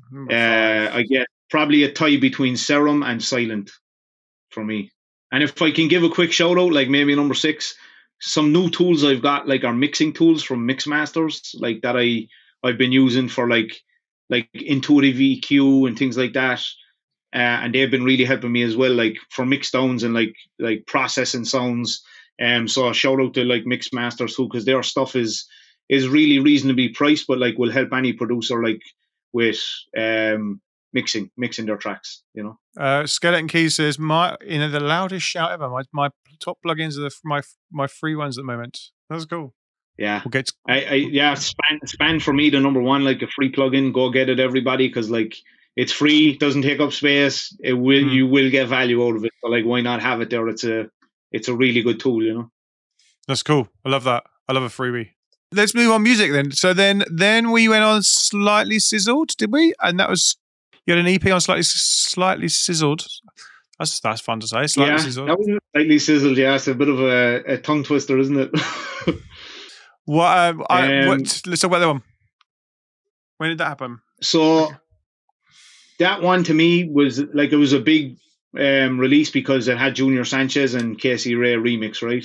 I get probably a tie between Serum and Silent for me. And if I can give a quick shout out, like maybe number 6, some new tools I've got, like are mixing tools from Mixmasters, like that I've been using for like intuitive EQ and things like that. And they've been really helping me as well, like for mix downs and like processing sounds. So a shout out to like Mixmasters too, because their stuff is really reasonably priced, but like will help any producer like with mixing their tracks, Skeleton Keys says the loudest shout ever. My top plugins are my free ones at the moment. That's cool. Yeah, we'll get Span for me, the number one, like a free plugin. Go get it, everybody, because like it's free, doesn't take up space. It will you will get value out of it. So like, why not have it there? It's a really good tool, That's cool. I love that. I love a freebie. Let's move on music then. So then we went on Slightly Sizzled, did we? And that was, you had an EP on Slightly Sizzled. That's fun to say. Slightly Sizzled. That was Slightly Sizzled. Yeah, it's a bit of a tongue twister, isn't it? Let's talk about that one. When did that happen? So that one to me was like, it was a big release because it had Junior Sanchez and Casey Ray remix, right?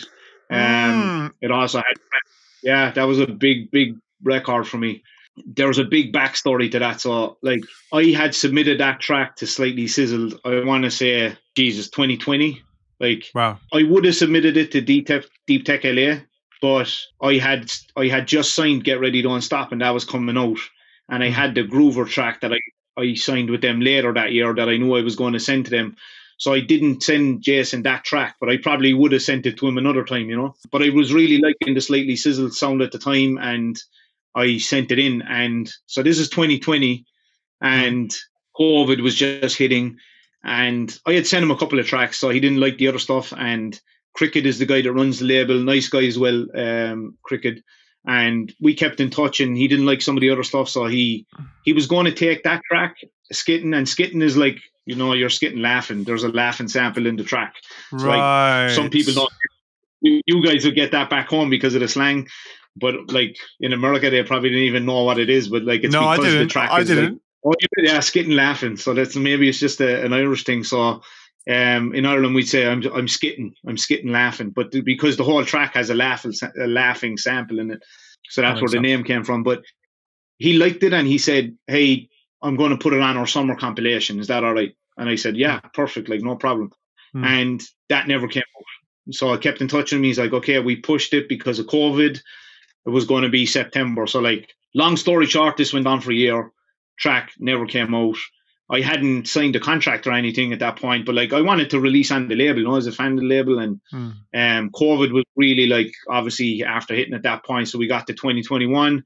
It also had, that was a big record for me. There was a big backstory to that. So like, I had submitted that track to Slightly Sizzled, I want to say, 2020. Like, wow. I would have submitted it to Deep Tech LA, but I had just signed Get Ready Don't Stop, and that was coming out. And I had the Groover track that I signed with them later that year that I knew I was going to send to them. So I didn't send Jason that track, but I probably would have sent it to him another time, But I was really liking the Slightly Sizzled sound at the time, and I sent it in. And so this is 2020, and COVID was just hitting. And I had sent him a couple of tracks, so he didn't like the other stuff. And Cricket is the guy that runs the label, nice guy as well, Cricket. And we kept in touch, and he didn't like some of the other stuff, so he was going to take that track, Skittin', and Skittin' is like, you're skitting laughing. There's a laughing sample in the track. So right. Like, some people don't. You guys will get that back home because of the slang, but like in America, they probably didn't even know what it is. But like, it's because the track is like, oh, yeah, skitting laughing. So maybe it's just an Irish thing. So in Ireland, we'd say I'm skitting laughing, but because the whole track has a laughing sample in it, so that's where the name came from. But he liked it, and he said, "Hey, I'm going to put it on our summer compilation. Is that all right?" And I said, "Yeah, perfect. Like, no problem." And that never came out. So I kept in touch with him. He's like, "Okay, we pushed it because of COVID. It was going to be September." So like, long story short, this went on for a year. Track never came out. I hadn't signed a contract or anything at that point, but like, I wanted to release on the label, as a fan of the label. And COVID was really like, obviously after hitting at that point. So we got to 2021,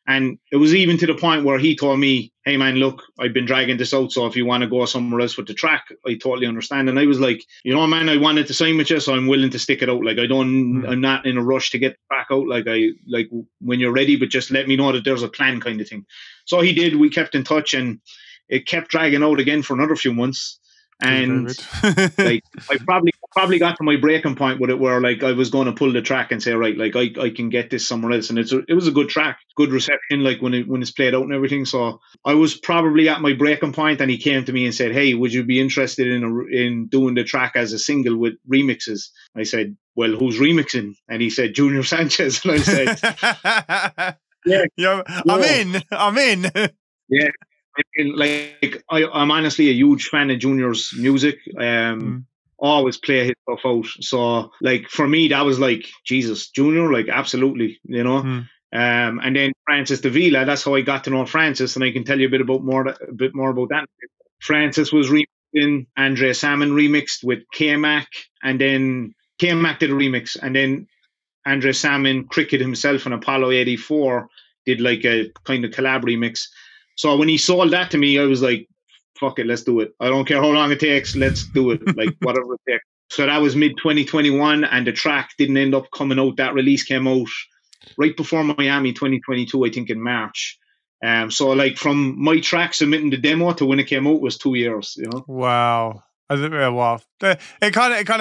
And it was even to the point where he told me, hey man, look, I've been dragging this out, so if you want to go somewhere else with the track, I totally understand. And I was like, you know, man, I wanted to sign with you, so I'm willing to stick it out. Like, I'm not in a rush to get the track out. Like, when you're ready, but just let me know that there's a plan, kind of thing. So he did. We kept in touch, and it kept dragging out again for another few months. And like, I probably got to my breaking point with it, where like I was going to pull the track and say, right, like I can get this somewhere else. And it was a good track, good reception, like when it's played out and everything. So I was probably at my breaking point, and he came to me and said, hey, would you be interested in doing the track as a single with remixes? I said, well, who's remixing? And he said, Junior Sanchez. And I said, yeah, I'm in. Yeah. Like, I'm honestly a huge fan of Junior's music. Always play his stuff out. So like for me, that was like, Jesus, Junior, like absolutely, you know. And then Francis Davila, that's how I got to know Francis, and I can tell you a bit more about that. Francis was remixing, Andre Salmon remixed with K-Mac, and then K-Mac did a remix, and then Andre Salmon, Cricket himself, and Apollo 84 did like a kind of collab remix. So when he sold that to me, I was like, fuck it, let's do it. I don't care how long it takes, let's do it, like whatever it takes. So that was mid-2021, and the track didn't end up coming out. That release came out right before Miami 2022, I think in March. So like from my track submitting the demo to when it came out was 2 years, you know? Wow. Wow. It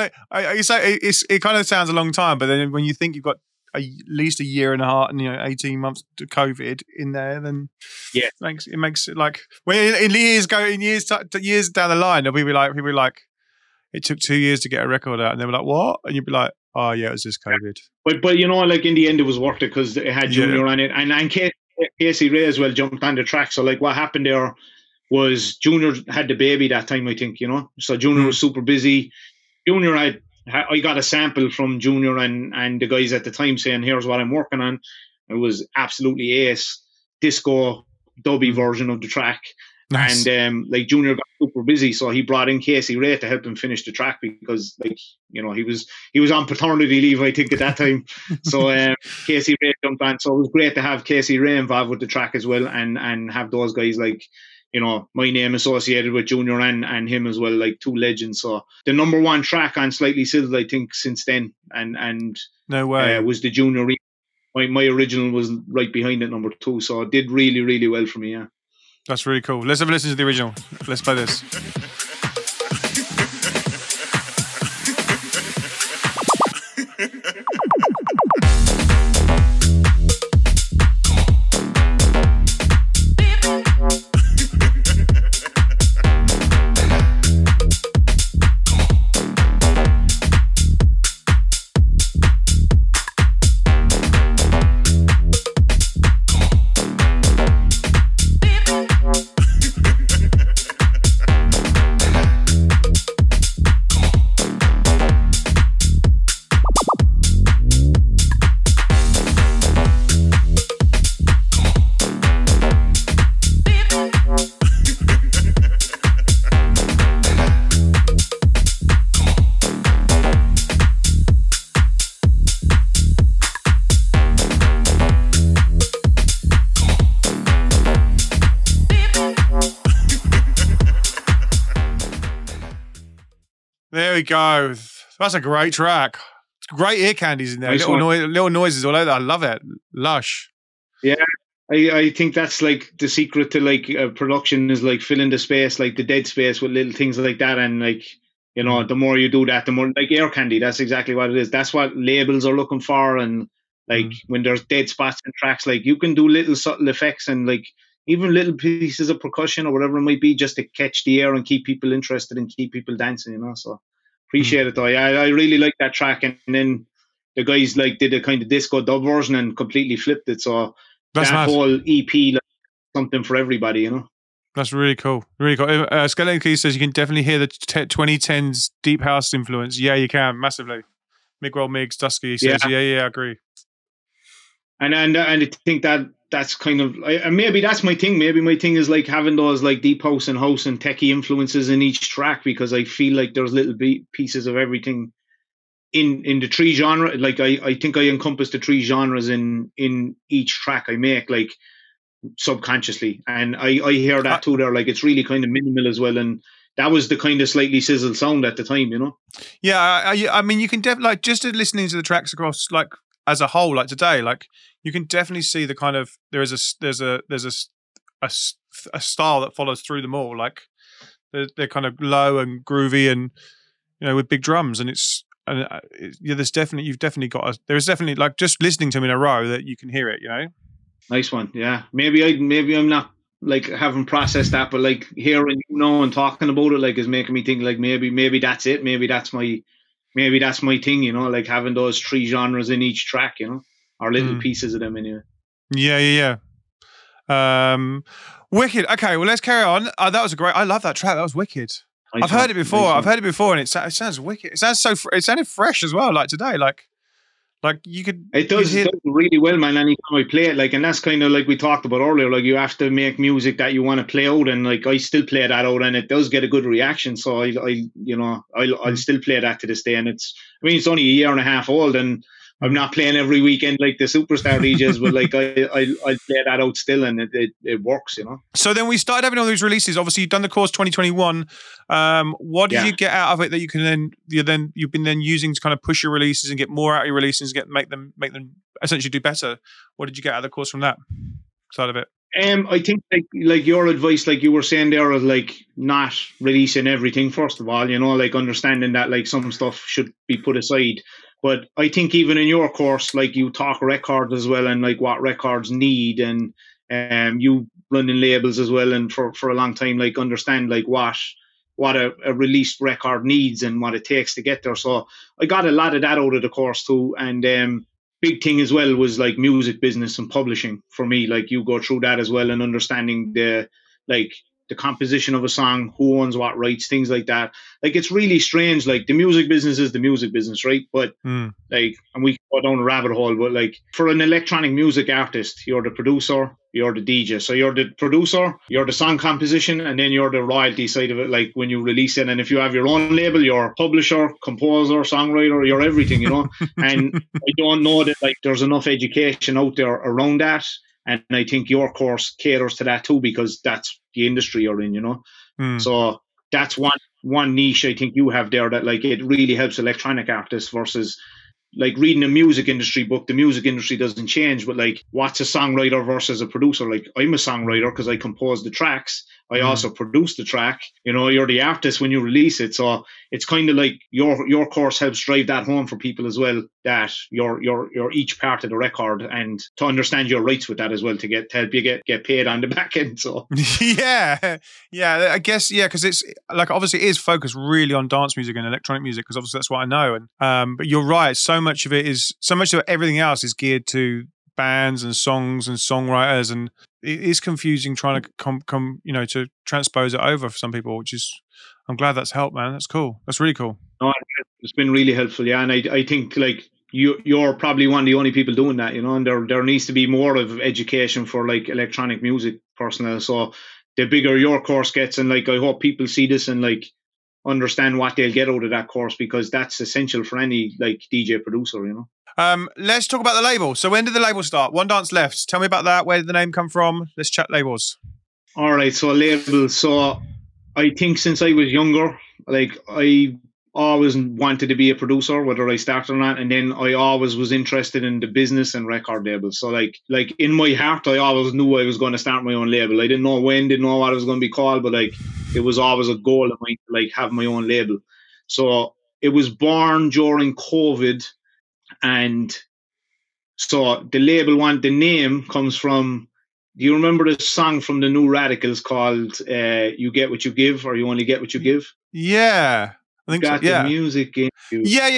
kind of sounds a long time, but then when you think you've got at least a year and a half, and 18 months to COVID in there, then yeah, it makes it like when in years down the line, people be like, it took 2 years to get a record out, and they were like, what? And you'd be like, oh yeah, it was just COVID. But like in the end, it was worth it because it had Junior on it, and Casey Ray as well jumped on the track. So like what happened there was Junior had the baby that time, I think, so Junior was super busy. I got a sample from Junior and the guys at the time saying, here's what I'm working on. It was absolutely ace, disco, dubby version of the track. Nice. And like Junior got super busy, so he brought in Casey Ray to help him finish the track because he was on paternity leave, I think, at that time. So Casey Ray jumped on. So it was great to have Casey Ray involved with the track as well, and have those guys like, my name associated with Junior and him as well, like two legends. So the number one track on Slightly Sizzled, I think, since then, and no way was the Junior. My original was right behind it, number 2. So it did really, really well for me. Yeah, that's really cool. Let's have a listen to the original. Let's play this. There we go. That's a great track. Great ear candies in there. Nice little noises all over. I love it. Lush. Yeah, I think that's like the secret to like production is like filling the space, like the dead space with little things like that. And like, the more you do that, the more like ear candy. That's exactly what it is. That's what labels are looking for. And like when there's dead spots in tracks, like you can do little subtle effects and like even little pieces of percussion or whatever it might be, just to catch the air and keep people interested and keep people dancing, So appreciate it though. I really like that track. And then the guys like did a kind of disco dub version and completely flipped it. So that's that nice. Whole EP, like, something for everybody, That's really cool. Really cool. Skeleton Key says you can definitely hear the 2010s deep house influence. Yeah, you can massively. Miguel Miggs, Dusky says, yeah, I agree. And I think that's kind of, maybe that's my thing. Maybe my thing is like having those like deep house and techie influences in each track, because I feel like there's little pieces of everything in the 3 genre. Like I think I encompass the 3 genres in each track I make. Like subconsciously. And I hear that too there, like it's really kind of minimal as well. And that was the kind of slightly sizzle sound at the time, you know? Yeah, I mean, you can definitely, like, just listening to the tracks across, like, as a whole, like today, like, you can definitely see the kind of, there's a style that follows through them all. Like, they're kind of low and groovy and, you know, with big drums. And there's definitely, there's definitely, like, just listening to them in a row that you can hear it, you know? Nice one. Yeah. Maybe I'm not, like, haven't processed that, but like hearing, you know, and talking about it, like, is making me think like maybe that's it. Maybe that's my thing, you know, like having those 3 genres in each track, you know, or little pieces of them anyway. Yeah. Wicked. Okay, well, let's carry on. That was I love that track. That was wicked. I've heard it before, and it sounds wicked. It sounded fresh as well, like today, like you could. It does really well, man. Anytime I play it, like, and that's kind of like we talked about earlier. Like, you have to make music that you want to play out, and like I still play that out, and it does get a good reaction. So I'll still play that to this day, and it's only a year and a half old, and I'm not playing every weekend like the superstar DJs, but like I play that out still, and it works, you know. So then we started having all these releases. Obviously, you've done the course 2021. What did you get out of it that you can you've been using to kind of push your releases and get more out of your releases, make them essentially do better? What did you get out of the course from that side of it? I think like your advice, like you were saying there, is like not releasing everything first of all, you know, like understanding that like some stuff should be put aside. But I think even in your course, like you talk records as well, and like what records need, and you running labels as well, and for a long time, like understand like what a released record needs and what it takes to get there. So I got a lot of that out of the course too. And big thing as well was like music business and publishing for me. Like you go through that as well, and understanding the composition of a song, who owns what rights, things like that. Like, it's really strange. Like, the music business is the music business, right? But like, and we go down a rabbit hole, but like for an electronic music artist, you're the producer, you're the DJ. So you're the producer, you're the song composition, and then you're the royalty side of it, like when you release it. And if you have your own label, you're publisher, composer, songwriter, you're everything, you know? And I don't know that like there's enough education out there around that. And I think your course caters to that too, because that's the industry you're in, you know? So that's one niche I think you have there, that like it really helps electronic artists versus like reading a music industry book. The music industry doesn't change, but like, what's a songwriter versus a producer? Like, I'm a songwriter because I compose the tracks. I also produce the track. You know, you're the artist when you release it. So it's kind of like your course helps drive that home for people as well, that you're each part of the record, and to understand your rights with that as well, to help you get paid on the back end. So yeah, I guess, yeah, because it's like, obviously it is focused really on dance music and electronic music, because obviously that's what I know. And but you're right, so much of everything else is geared to bands and songs and songwriters, and it is confusing trying to to transpose it over for some people, which is, I'm glad that's helped, man. That's cool. That's really cool. No, it's been really helpful, yeah. And I think like you're probably one of the only people doing that, you know, and there needs to be more of education for like electronic music personnel. So the bigger your course gets, and like I hope people see this and like understand what they'll get out of that course, because that's essential for any like DJ producer, you know. Let's talk about the label. So when did the label start? One Dance Left. Tell me about that. Where did the name come from? Let's chat labels. All right. So a label. So I think since I was younger, like I always wanted to be a producer, whether I started or not. And then I always was interested in the business and record labels. So like in my heart, I always knew I was going to start my own label. I didn't know when, didn't know what it was going to be called, but like it was always a goal of mine to like have my own label. So it was born during COVID. And so the name comes from, do you remember the song from the New Radicals called You Get What You Give, or You Only Get What You Give? Yeah. I think got so. Yeah. The music in you. Yeah.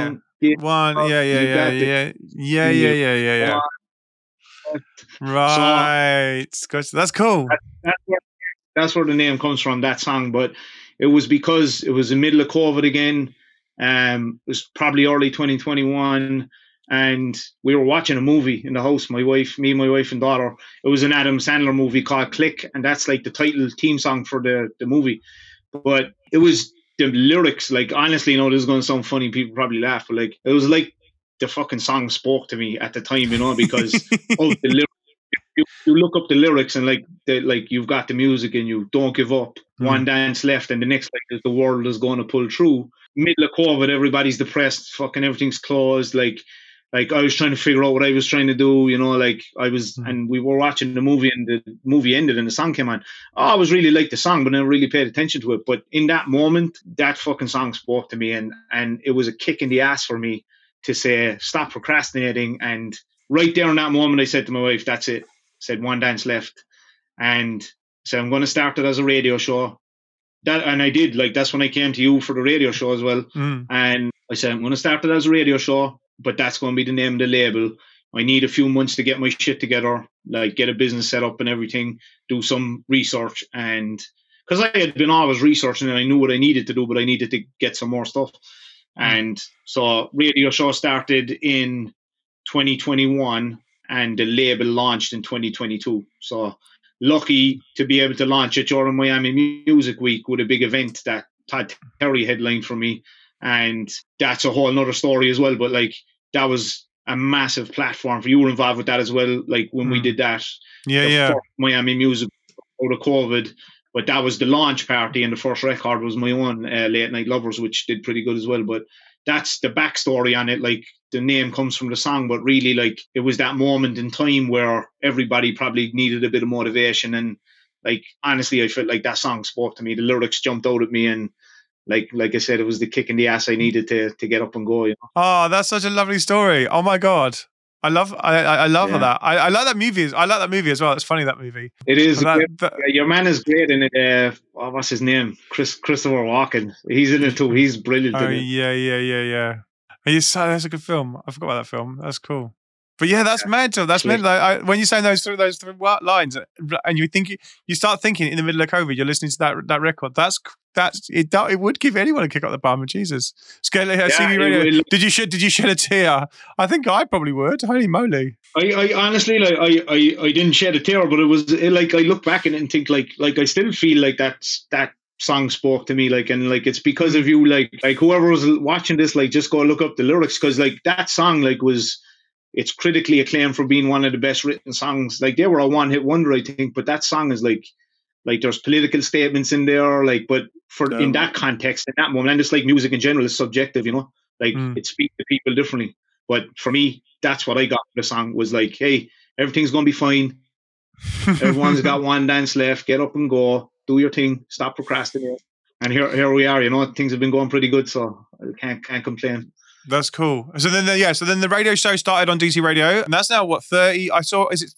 Right. So, that's cool. That's where the name comes from, that song. But it was because it was the middle of COVID again. It was probably early 2021, and we were watching a movie in the house, my wife and daughter. It was an Adam Sandler movie called Click, and that's like the title theme song for the movie. But it was the lyrics, like, honestly, this is going to sound funny, people probably laugh, but like, it was like the fucking song spoke to me at the time, because of the lyrics. you look up the lyrics and like you've got the music and you don't give up. One dance left, and the next is the world is going to pull through. Middle of COVID, everybody's depressed. Fucking everything's closed. Like I was trying to figure out what I was trying to do. Like I was, and we were watching the movie, and the movie ended, and the song came on. I was really liked the song, but never really paid attention to it. But in that moment, that fucking song spoke to me, and it was a kick in the ass for me to say stop procrastinating. And right there in that moment, I said to my wife, "That's it." I said, "One dance left," and so I'm going to start it as a radio show. And I did. Like, that's when I came to you for the radio show as well. And I said, I'm going to start it as a radio show, but that's going to be the name of the label. I need a few months to get my shit together, like get a business set up and everything, do some research. And because I had been always researching and I knew what I needed to do, but I needed to get some more stuff. And so radio show started in 2021 and the label launched in 2022. So lucky to be able to launch it during Miami Music Week with a big event that Todd Terry headlined for me. And that's a whole nother story as well. But like, that was a massive platform for you. Were involved with that as well. Like when we did that, first Miami Music out of COVID. But that was the launch party, and the first record was my own, Late Night Lovers, which did pretty good as well. But that's the backstory on it. Like, the name comes from the song, but really, like, it was that moment in time where everybody probably needed a bit of motivation. And like, honestly, I felt like that song spoke to me. The lyrics jumped out at me, and like I said, it was the kick in the ass I needed to get up and go. You know? Oh, that's such a lovely story. Oh my God. I love that. I like that movie. I like that movie as well. It's funny, that movie. It is. Your man is great in it. What's his name? Christopher Walken. He's in it too. He's brilliant in it. Yeah. That's a good film. I forgot about that film. That's cool. But yeah, that's mental. That's mental. When you're saying those three lines, and you start thinking in the middle of COVID, you're listening to that record. It would give anyone a kick up the bum. Jesus, CB Radio. Did you shed a tear? I think I probably would. Holy moly! I honestly, like, I didn't shed a tear, but it was like I look back at it and think like I still feel like that song spoke to me, like, and like it's because of you, like whoever was watching this, like, just go look up the lyrics, because like that song, like, it's critically acclaimed for being one of the best written songs. Like, they were a one-hit wonder, I think, but that song is like there's political statements in there, like, but in that context, in that moment, and it's like music in general is subjective, you know, like it speaks to people differently. But for me, that's what I got from the song, was like, hey, everything's going to be fine. Everyone's got one dance left. Get up and go. Do your thing. Stop procrastinating. And here we are, you know, things have been going pretty good, so I can't complain. That's cool. So then the radio show started on DC Radio, and that's now what, 30? I saw, is it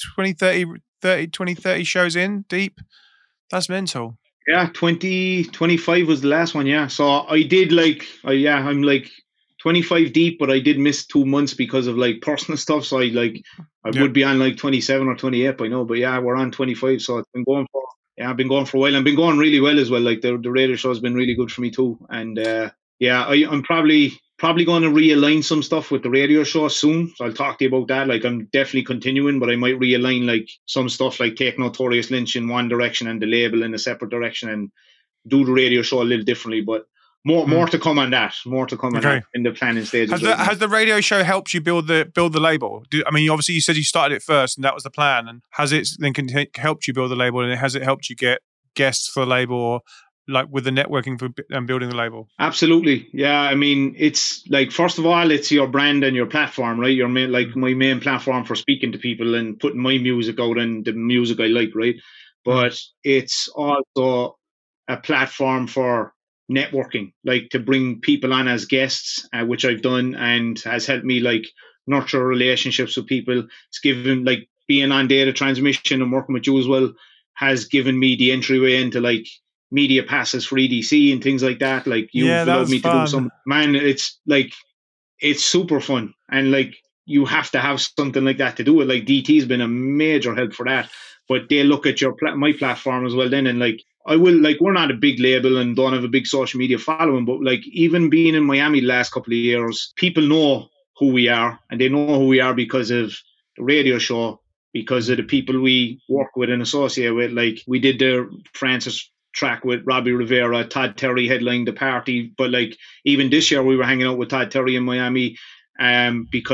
20, 30 shows in deep? That's mental. Yeah, 2025 was the last one. Yeah, so I did I'm like 25 deep, but I did miss 2 months because of like personal stuff. So I would be on like 27 or 28 by now, but yeah, we're on 25. So it's been going for. Yeah, I've been going for a while. I've been going really well as well. Like the radio show has been really good for me too. And I'm probably going to realign some stuff with the radio show soon. So I'll talk to you about that. Like, I'm definitely continuing, but I might realign like some stuff, like take Notorious Lynch in one direction and the label in a separate direction, and do the radio show a little differently. But more to come on that. More to come on that in the planning stage. Has the radio show helped you build the label? I mean, obviously you said you started it first, and that was the plan. And has it then helped you build the label? And has it helped you get guests for the label, or like with the networking and building the label? Absolutely, yeah. I mean, it's like, first of all, it's your brand and your platform, right? My main platform for speaking to people and putting my music out and the music I like, right? But it's also a platform for networking, like to bring people on as guests, which I've done, and has helped me like nurture relationships with people. It's given, like, being on Data Transmission and working with you as well has given me the entryway into like media passes for EDC and things like that. Like, you've allowed me to do some, man, it's like, it's super fun, and like you have to have something like that to do it. Like, DT's been a major help for that, but they look at my platform as well then, and like, I will, like, we're not a big label and don't have a big social media following, but like, even being in Miami the last couple of years, people know who we are, and they know who we are because of the radio show, because of the people we work with and associate with. Like, we did the Francis track with Robbie Rivera, Todd Terry headlined the party, but like, even this year we were hanging out with Todd Terry in Miami because of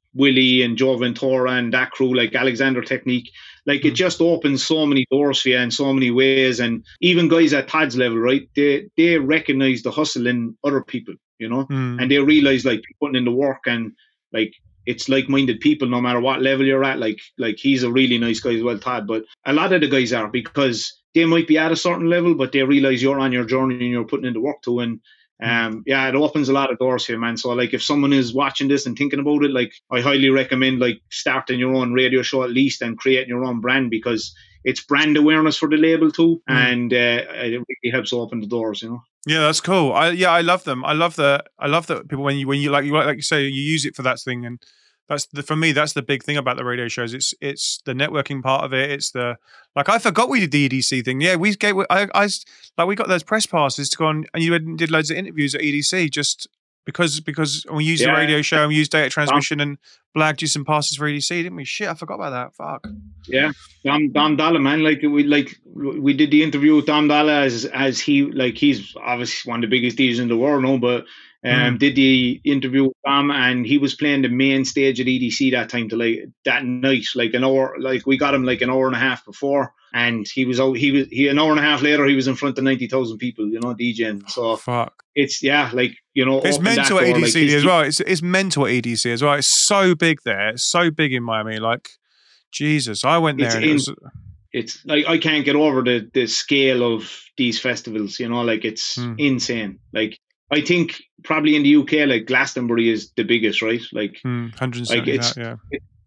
Willie and Joe Ventura and that crew, like Alexander Technique. Like it just opens so many doors for you in so many ways. And even guys at Todd's level, right? They recognize the hustle in other people, and they realize like putting in the work and like it's like-minded people no matter what level you're at. Like he's a really nice guy as well, Todd. But a lot of the guys are, because they might be at a certain level, but they realize you're on your journey and you're putting in the work too. And it opens a lot of doors here, man. So like if someone is watching this and thinking about it, like I highly recommend like starting your own radio show at least and creating your own brand, because it's brand awareness for the label too, and it really helps open the doors, Yeah, that's cool. I love them. I love that people when you like you say, you use it for that thing, and for me that's the big thing about the radio shows. It's the networking part of it. It's the I forgot we did the EDC thing. Yeah, we got those press passes to go on, and you did loads of interviews at EDC just because we used the radio show and we used data transmission and blagged you some passes for EDC, didn't we? Shit, I forgot about that. Fuck. Yeah, Dom Dalla, man. We did the interview with Dom Dalla as he's obviously one of the biggest DJs in the world, but did the interview with Dom, and he was playing the main stage at EDC that time that night, an hour. We got him an hour and a half before, and he was out. He an hour and a half later, he was in front of 90,000 people, DJing. So fuck. It's it's mental at EDC as well. It's mental at EDC as well. It's so big there. It's so big in Miami. Jesus, I went there. It's I can't get over the scale of these festivals. It's insane. I think probably in the UK, Glastonbury is the biggest, right? 170.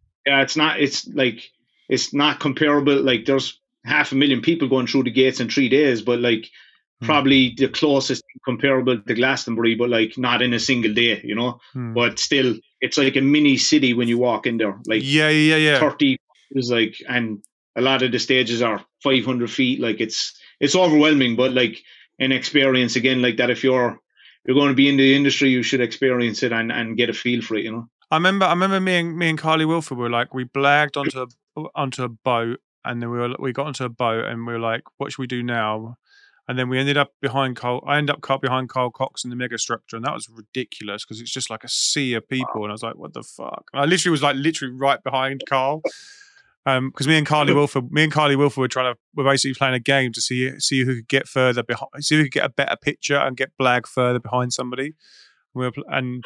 It's not comparable. There's 500,000 people going through the gates in 3 days, but probably the closest comparable to Glastonbury, but not in a single day, But still, it's like a mini city when you walk in there. 30 is and a lot of the stages are 500 feet. It's overwhelming, but an experience again like that. If you're going to be in the industry, you should experience it and get a feel for it, I remember me and Carly Wilford were we blagged onto a boat, and then we got onto a boat and we were like, what should we do now? And then we ended up behind Carl. I ended up behind Carl Cox in the mega structure, and that was ridiculous because it's just a sea of people. And I was like, "What the fuck?" And I literally was literally right behind Carl, because me and Carly Wilford were basically playing a game to see who could get further behind, see who could get a better picture and get blagged further behind somebody. And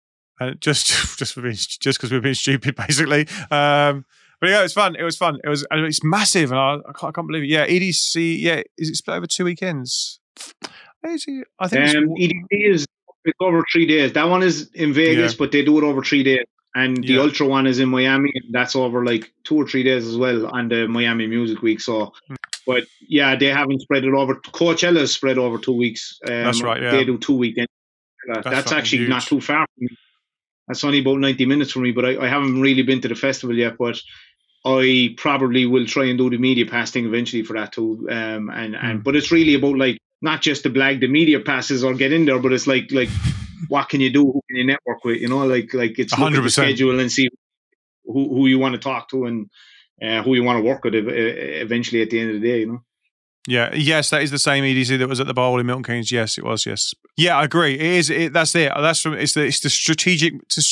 just because we're being stupid, basically. But yeah, it was fun. It's massive, and I can't believe it. Yeah, EDC. Yeah, is it split over 2 weekends? I think EDC is over 3 days. That one is in Vegas, but they do it over 3 days. And the Ultra one is in Miami, and that's over 2 or 3 days as well on the Miami Music Week. So, but yeah, they haven't spread it over. Coachella is spread over 2 weeks. That's right. Yeah, they do 2 weekends. That's actually huge. Not too far from me. That's only about 90 minutes for me, but I haven't really been to the festival yet. But I probably will try and do the media pass thing eventually for that too. But it's really about not just to blag the media passes or get in there, but it's what can you do? Who can you network with? It's 100%. Look at the schedule and see who you want to talk to and who you want to work with eventually at the end of the day. Yeah. Yes, that is the same EDC that was at the Bowl in Milton Keynes. Yes, it was. Yes. Yeah, I agree. It is. That's it. It's the strategic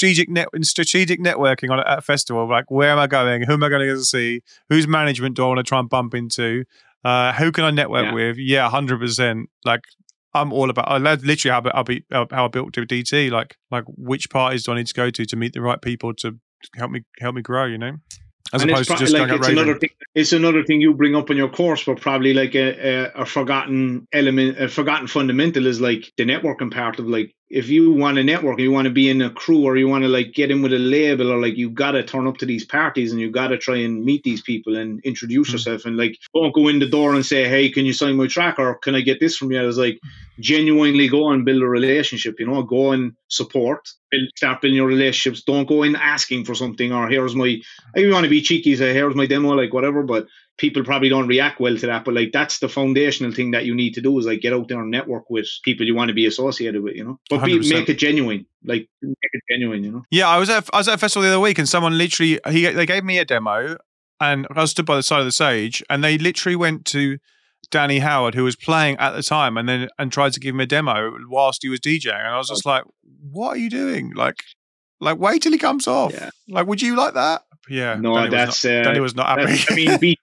networking at a festival. Where am I going? Who am I going to see? Whose management do I want to try and bump into? Who can I network with? Yeah, 100%. I'm all about. Literally how I built to DT. Which parties do I need to go to meet the right people to help me grow? As and opposed to just going it's another thing you bring up in your course, but probably a forgotten element, a forgotten fundamental is the networking part of if you want to network, you want to be in a crew, or you want to get in with a label, or you got to turn up to these parties and you got to try and meet these people and introduce yourself, and don't go in the door and say, hey, can you sign my track, or can I get this from you? It's genuinely go and build a relationship, go and support, start building your relationships. Don't go in asking for something, or here's my, if you want to be cheeky, say here's my demo, whatever, but people probably don't react well to that. But that's the foundational thing that you need to do is get out there and network with people you want to be associated with, but make it genuine, make it genuine, Yeah, I was at a festival the other week, and someone literally they gave me a demo, and I stood by the side of the stage, and they literally went to Danny Howard, who was playing at the time, and tried to give him a demo whilst he was DJing, and I was just like, what are you doing? Like, wait till he comes off. Yeah. Like, would you like that? Yeah. No, Danny was not happy. I mean, be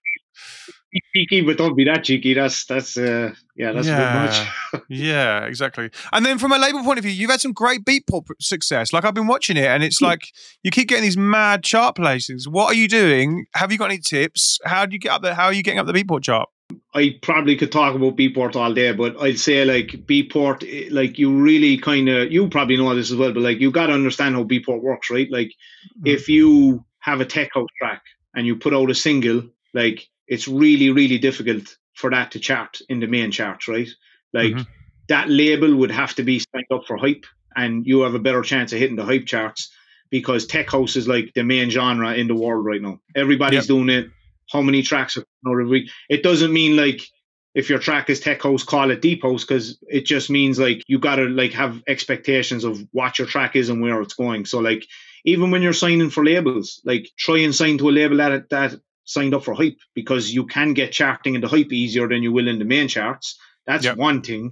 cheeky, but don't be that cheeky. That's a bit much. Yeah, exactly. And then from a label point of view, you've had some great Beatport success. Like, I've been watching it, and it's like you keep getting these mad chart placings. What are you doing? Have you got any tips? How do you get up there? How are you getting up the Beatport chart? I probably could talk about Beatport all day, but I'd say like Beatport, like you really you probably know this as well, but like you got to understand how Beatport works, right? Like if you have a tech house track and you put out a single, like it's really, really difficult for that to chart in the main charts, right? Like that label would have to be signed up for hype, and you have a better chance of hitting the hype charts because tech house is like the main genre in the world right now. Everybody's doing it. How many tracks are every week? It doesn't mean like if your track is tech house, call it deep house, because it just means like you got to like have expectations of what your track is and where it's going. So like even when you're signing for labels, like try and sign to a label that signed up for hype, because you can get charting in the hype easier than you will in the main charts. That's one thing.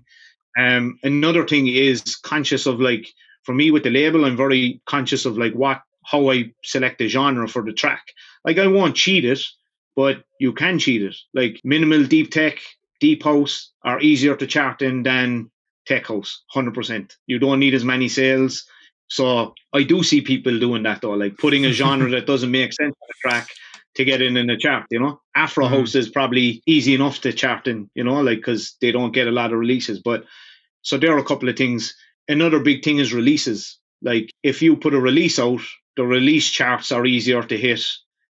Another thing is conscious of like, for me with the label, I'm very conscious of like how I select the genre for the track. Like I won't cheat it, but you can cheat it. Like minimal deep tech, deep house are easier to chart in than tech house, 100%. You don't need as many sales. So I do see people doing that though, like putting a genre that doesn't make sense on a track to get in a chart, you know. Afro house is probably easy enough to chart in, you know, like because they don't get a lot of releases. But so there are a couple of things. Another big thing is releases. Like if you put a release out, the release charts are easier to hit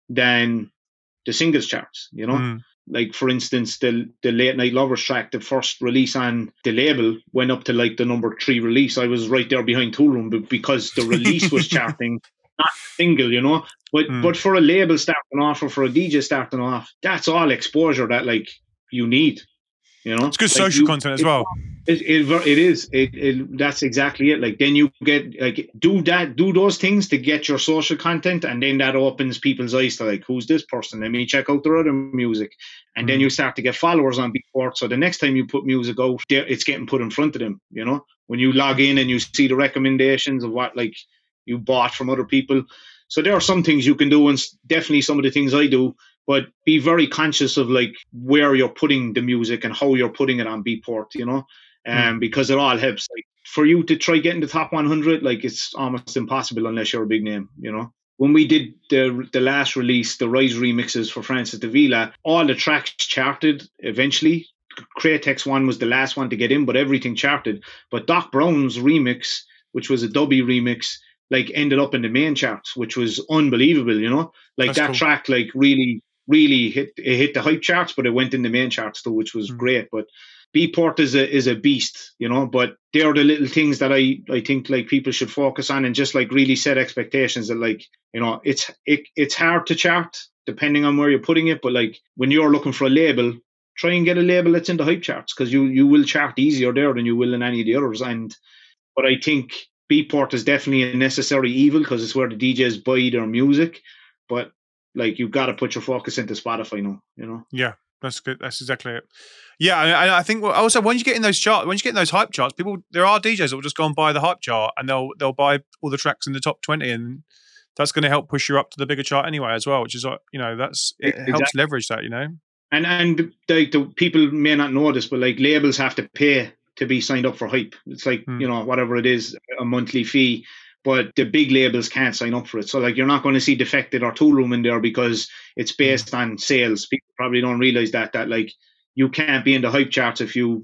than the singles charts, you know. Like for instance, the Late Night Lovers track, the first release on the label went up to like the number 3 release. I was right there behind Toolroom, but because the release was charting, not single, you know. But for a label starting off or for a DJ starting off, that's all exposure that like you need, you know. It's good like social content as well. It is. That's exactly it. Like then you get like do those things to get your social content, and then that opens people's eyes to like, who's this person? Let me check out their other music, and then you start to get followers on Beatport. So the next time you put music out, it's getting put in front of them. You know, when you log in and you see the recommendations of what like you bought from other people. So there are some things you can do, and definitely some of the things I do. But be very conscious of like where you're putting the music and how you're putting it on Beatport, you know. Because it all helps. Like for you to try getting the top 100, like it's almost impossible unless you're a big name, you know. When we did the last release, the Rise remixes for Francis Davila, all the tracks charted eventually. Cratex one was the last one to get in, but everything charted. But Doc Brown's remix, which was a dubby remix, like ended up in the main charts, which was unbelievable, you know. Like that's that cool. Track like really hit the hype charts, but it went in the main charts too, which was great. But Beatport is a beast, you know, but they are the little things that I think like people should focus on and just like really set expectations that like, you know, it's hard to chart depending on where you're putting it. But like when you're looking for a label, try and get a label that's in the hype charts, because you will chart easier there than you will in any of the others. But I think Beatport is definitely a necessary evil because it's where the DJs buy their music. But like you've got to put your focus into Spotify now, you know? Yeah, that's good. That's exactly it. Yeah, and I think also when you get in those charts, when you get in those hype charts, there are DJs that will just go and buy the hype chart and they'll buy all the tracks in the top 20, and that's going to help push you up to the bigger chart anyway as well, which is, you know, helps leverage that, you know. And the people may not know this, but like labels have to pay to be signed up for hype. It's like, you know, whatever it is, a monthly fee. But the big labels can't sign up for it. So like you're not going to see Defected or Toolroom in there because it's based on sales. People probably don't realize that like you can't be in the hype charts if you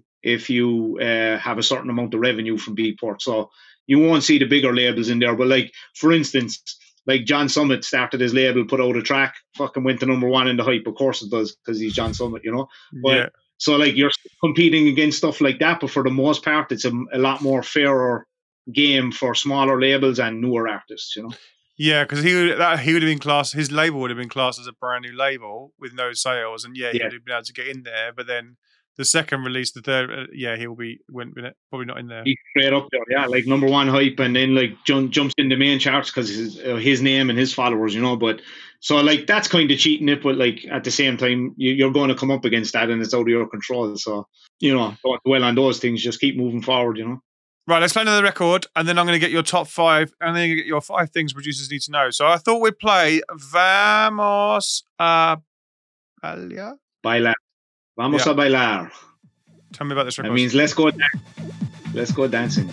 have a certain amount of revenue from Beatport. So you won't see the bigger labels in there. But like, for instance, like John Summit started his label, put out a track, fucking went to number 1 in the hype. Of course it does, because he's John Summit, you know. But so like you're competing against stuff like that, but for the most part, it's a lot more fairer game for smaller labels and newer artists, you know. Yeah, because he would have been classed. His label would have been classed as a brand new label with no sales, and he would have been able to get in there. But then the second release, the third, probably not in there. He's straight up there, yeah, like number 1 hype, and then like jumps in the main charts because his name and his followers, you know. But so like that's kind of cheating it, but like at the same time, you're going to come up against that, and it's out of your control. So, you know, don't dwell on those things. Just keep moving forward, you know. Right, let's play another record, and then I'm going to get your top 5, and then you get your 5 things producers need to know. So I thought we'd play Vamos a Bailar. Bailar. Vamos a bailar. Tell me about this record. That means let's go dancing.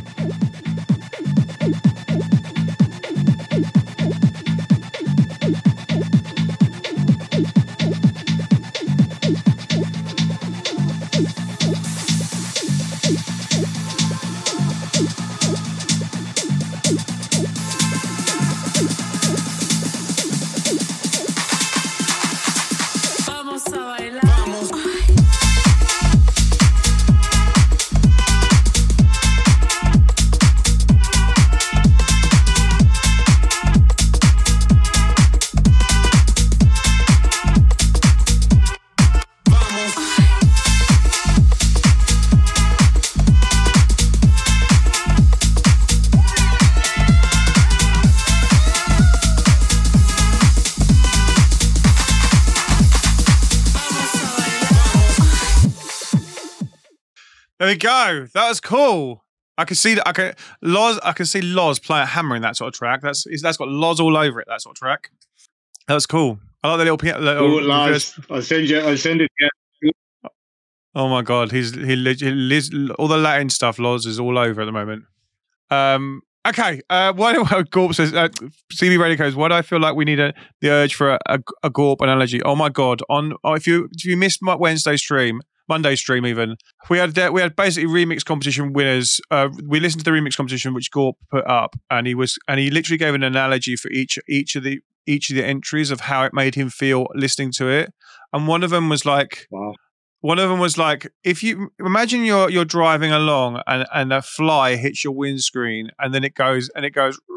There we go. That was cool. I can see that. I can see Loz playing hammering that sort of track. That's got Loz all over it. That sort of track. That was cool. I like the little piano. Loz, I'll send it. Yeah. Oh my god, he lives all the Latin stuff. Loz is all over at the moment. Okay. Why do Gorp says CB Radio goes? Why do I feel like we need the urge for a Gorp analogy? Oh my god! If you missed my Monday stream even, we had basically remix competition winners. We listened to the remix competition which Gorp put up, and he literally gave an analogy for each of the entries of how it made him feel listening to it, and one of them was like, wow. One of them was like, if you imagine you're driving along and a fly hits your windscreen, and then it goes up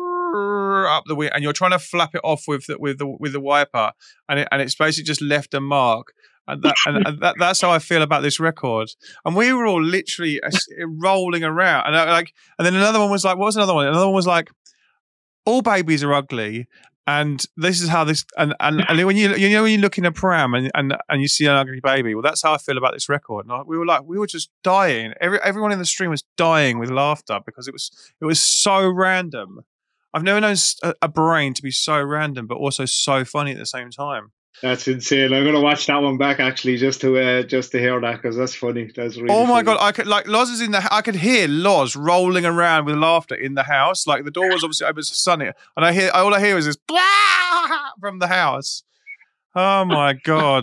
the wind, and you're trying to flap it off with the wiper, and it's basically just left a mark. And that's how I feel about this record. And we were all literally rolling around. And then another one was like, what was another one? Another one was like, all babies are ugly. And this is how this, and when you look in a pram and you see an ugly baby, well, that's how I feel about this record. And we were just dying. Everyone in the stream was dying with laughter because it was so random. I've never known a brain to be so random, but also so funny at the same time. That's insane. I'm gonna watch that one back actually, just to hear that, because that's funny. That's really. Oh my funny. god! Loz is in the. I could hear Loz rolling around with laughter in the house. Like the door was obviously open, sunny, and all I hear is this blah from the house. Oh my god!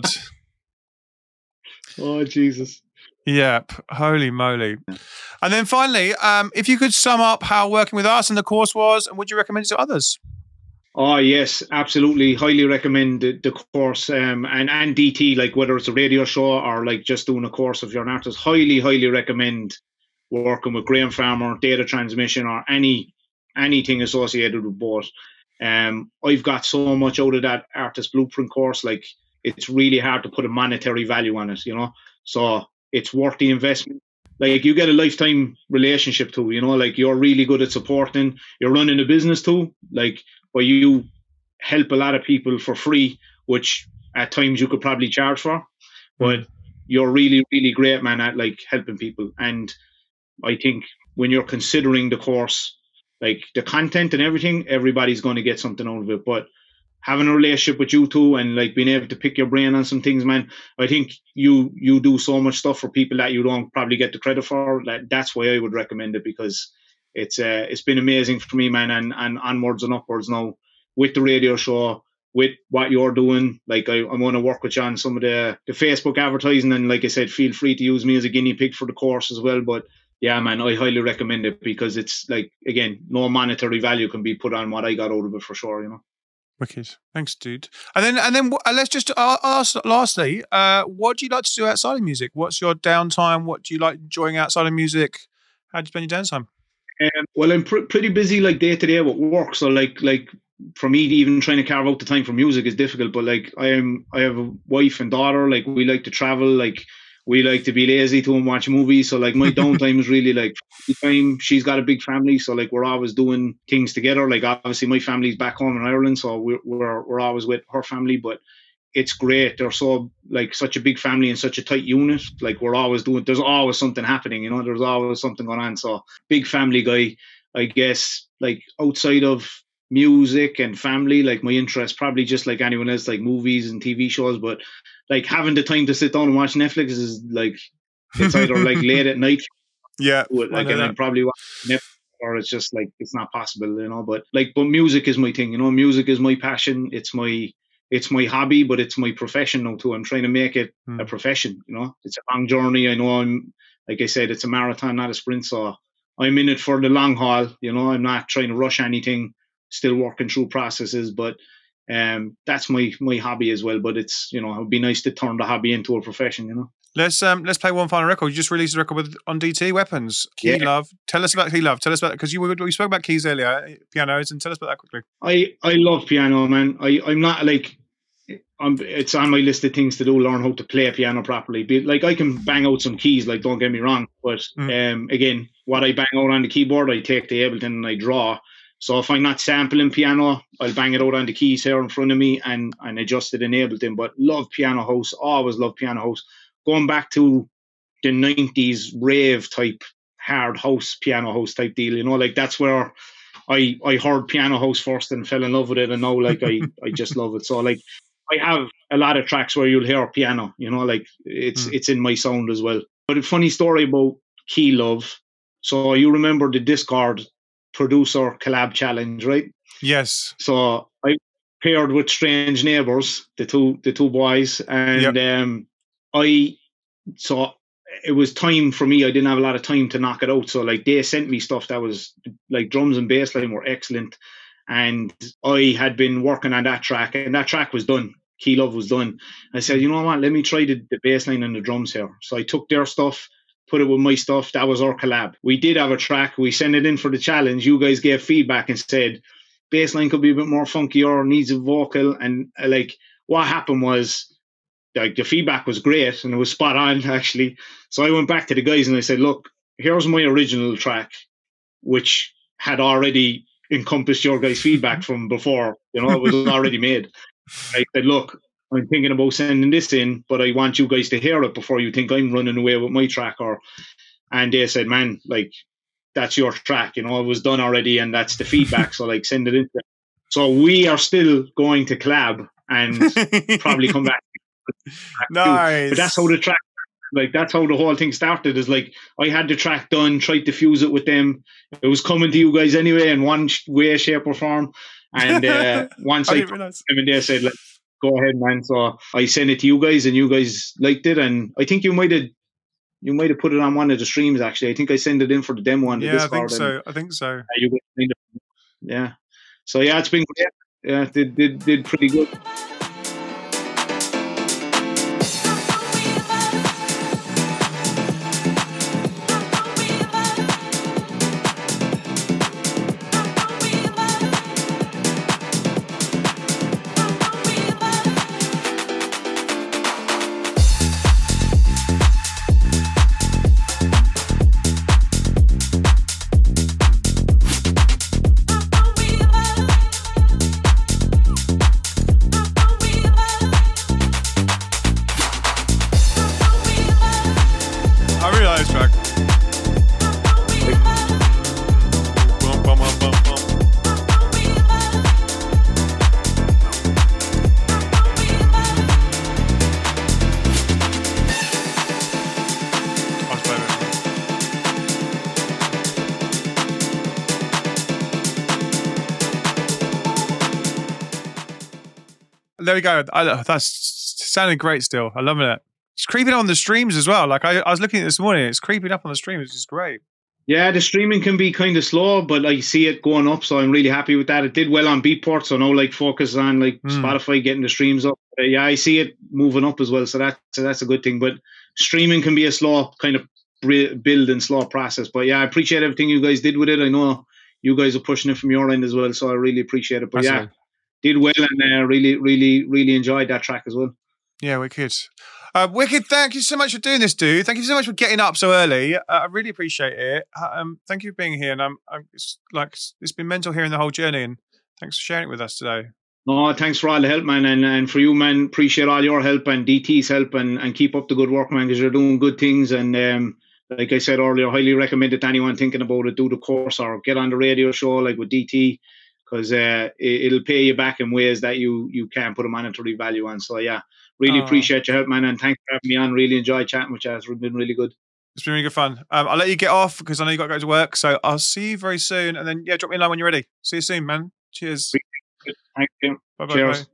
Oh Jesus! Yep, holy moly! And then finally, if you could sum up how working with us and the course was, and would you recommend it to others? Oh yes, absolutely. Highly recommend the course, and DT, like whether it's a radio show or like just doing a course of your artist. Highly recommend working with Graham Farmer, data transmission, or anything associated with both. I've got so much out of that artist blueprint course. Like it's really hard to put a monetary value on it, so it's worth the investment. Like you get a lifetime relationship too, like you're really good at supporting, you're running a business too, like where you help a lot of people for free, which at times you could probably charge for, but you're really, really great, man, at like helping people. And I think when you're considering the course, like the content and everything, everybody's going to get something out of it. But having a relationship with you two and like being able to pick your brain on some things, man, I think you do so much stuff for people that you don't probably get the credit for. That's why I would recommend it, because it's been amazing for me, man, and onwards and upwards now with the radio show, with what you're doing. Like I want to work with you on some of the Facebook advertising, and like I said, feel free to use me as a guinea pig for the course as well. But yeah, man, I highly recommend it, because it's like, again, no monetary value can be put on what I got out of it for sure, Wicked. Thanks, dude. And then let's just ask lastly, what do you like to do outside of music? What's your downtime? What do you like enjoying outside of music? How do you spend your downtime? Well, I'm pretty busy like day to day with work. So like for me, even trying to carve out the time for music is difficult. But like I have a wife and daughter. Like we like to travel. Like we like to be lazy too and watch movies. So like my downtime is really like time. She's got a big family, so like we're always doing things together. Like obviously my family's back home in Ireland, so we're always with her family. But it's great. They're so like such a big family and such a tight unit. Like we're always doing, there's always something happening, you know, there's always something going on. So big family guy, I guess, like outside of music and family, like my interest probably just like anyone else, like movies and TV shows, but like having the time to sit down and watch Netflix is like, it's either like late at night. Yeah. Like, and I probably watch Netflix, or it's just like, it's not possible, you know, but music is my thing, you know, music is my passion. It's my hobby, but it's my profession now too. I'm trying to make it a profession, you know, it's a long journey. I know like I said, it's a marathon, not a sprint. So I'm in it for the long haul, you know, I'm not trying to rush anything, still working through processes, but that's my hobby as well. But it's, you know, it would be nice to turn the hobby into a profession, you know. Let's play one final record. You just released a record on DT Weapons. Key Love. Tell us about Key Love. Tell us about, because we spoke about keys earlier, pianos, and tell us about that quickly. I love piano, man. I'm not like, it's on my list of things to do, learn how to play a piano properly. Like I can bang out some keys, like don't get me wrong, but again, what I bang out on the keyboard, I take the Ableton and I draw. So if I'm not sampling piano, I'll bang it out on the keys here in front of me and adjust it in Ableton. But love Piano House, always love Piano House. Going back to the 90s rave type, hard house, piano house type deal, you know, like that's where I heard Piano House first and fell in love with it. And now like I just love it. So like I have a lot of tracks where you'll hear piano, you know, like it's in my sound as well. But a funny story about Key Love. So you remember the Discord producer collab challenge, right? Yes. So I paired with Strange Neighbours, the two boys, and so it was time for me. I didn't have a lot of time to knock it out. So like they sent me stuff that was like drums and bass line were excellent. And I had been working on that track, and that track was done. Key Love was done. I said, you know what, let me try the bass line and the drums here. So I took their stuff, put it with my stuff. That was our collab. We did have a track. We sent it in for the challenge. You guys gave feedback and said, bass line could be a bit more funky or needs a vocal. And like what happened was, like the feedback was great and it was spot on actually. So I went back to the guys and I said, look, here's my original track, which had already encompassed your guys' feedback from before, you know, it was already made. I said, look, I'm thinking about sending this in, but I want you guys to hear it before you think I'm running away with my track. And they said, man, like, that's your track, you know, it was done already and that's the feedback. So like send it in. So we are still going to collab and probably come back. Nice. But that's how the track, like that's how the whole thing started, is like I had the track done, tried to fuse it with them. It was coming to you guys anyway in one way, shape or form. And once I told them and they said, like, go ahead, man. So I sent it to you guys and you guys liked it. And I think you might have put it on one of the streams actually. I think I sent it in for the demo on the Discord. I think so. Yeah. So yeah, it's been great. Yeah, did pretty good. There we go. That's sounding great still. I love it. It's creeping on the streams as well. Like I was looking at it this morning. It's creeping up on the streams, which is great. Yeah, the streaming can be kind of slow, but I see it going up, so I'm really happy with that. It did well on Beatport, so now like focus on like Spotify getting the streams up. Yeah, I see it moving up as well, so that's a good thing. But streaming can be a slow kind of build and slow process. But yeah, I appreciate everything you guys did with it. I know you guys are pushing it from your end as well, so I really appreciate it. But yeah, did well and really enjoyed that track as well. Yeah, wicked. Wicked, thank you so much for doing this, dude. Thank you so much for getting up so early. I really appreciate it. Thank you for being here. And it's been mental hearing the whole journey. And thanks for sharing it with us today. No, thanks for all the help, man, and for you, man. Appreciate all your help and DT's help, and keep up the good work, man, because you're doing good things. And like I said earlier, highly recommend it to anyone thinking about it. Do the course or get on the radio show like with DT, because it'll pay you back in ways that you can't put a monetary value on. So yeah, really appreciate your help, man, and thanks for having me on. Really enjoyed chatting with you. It's been really good. It's been really good fun. I'll let you get off because I know you got to go to work. So I'll see you very soon, and then drop me a line when you're ready. See you soon, man. Cheers. Thank you. Bye-bye. Cheers. Bye.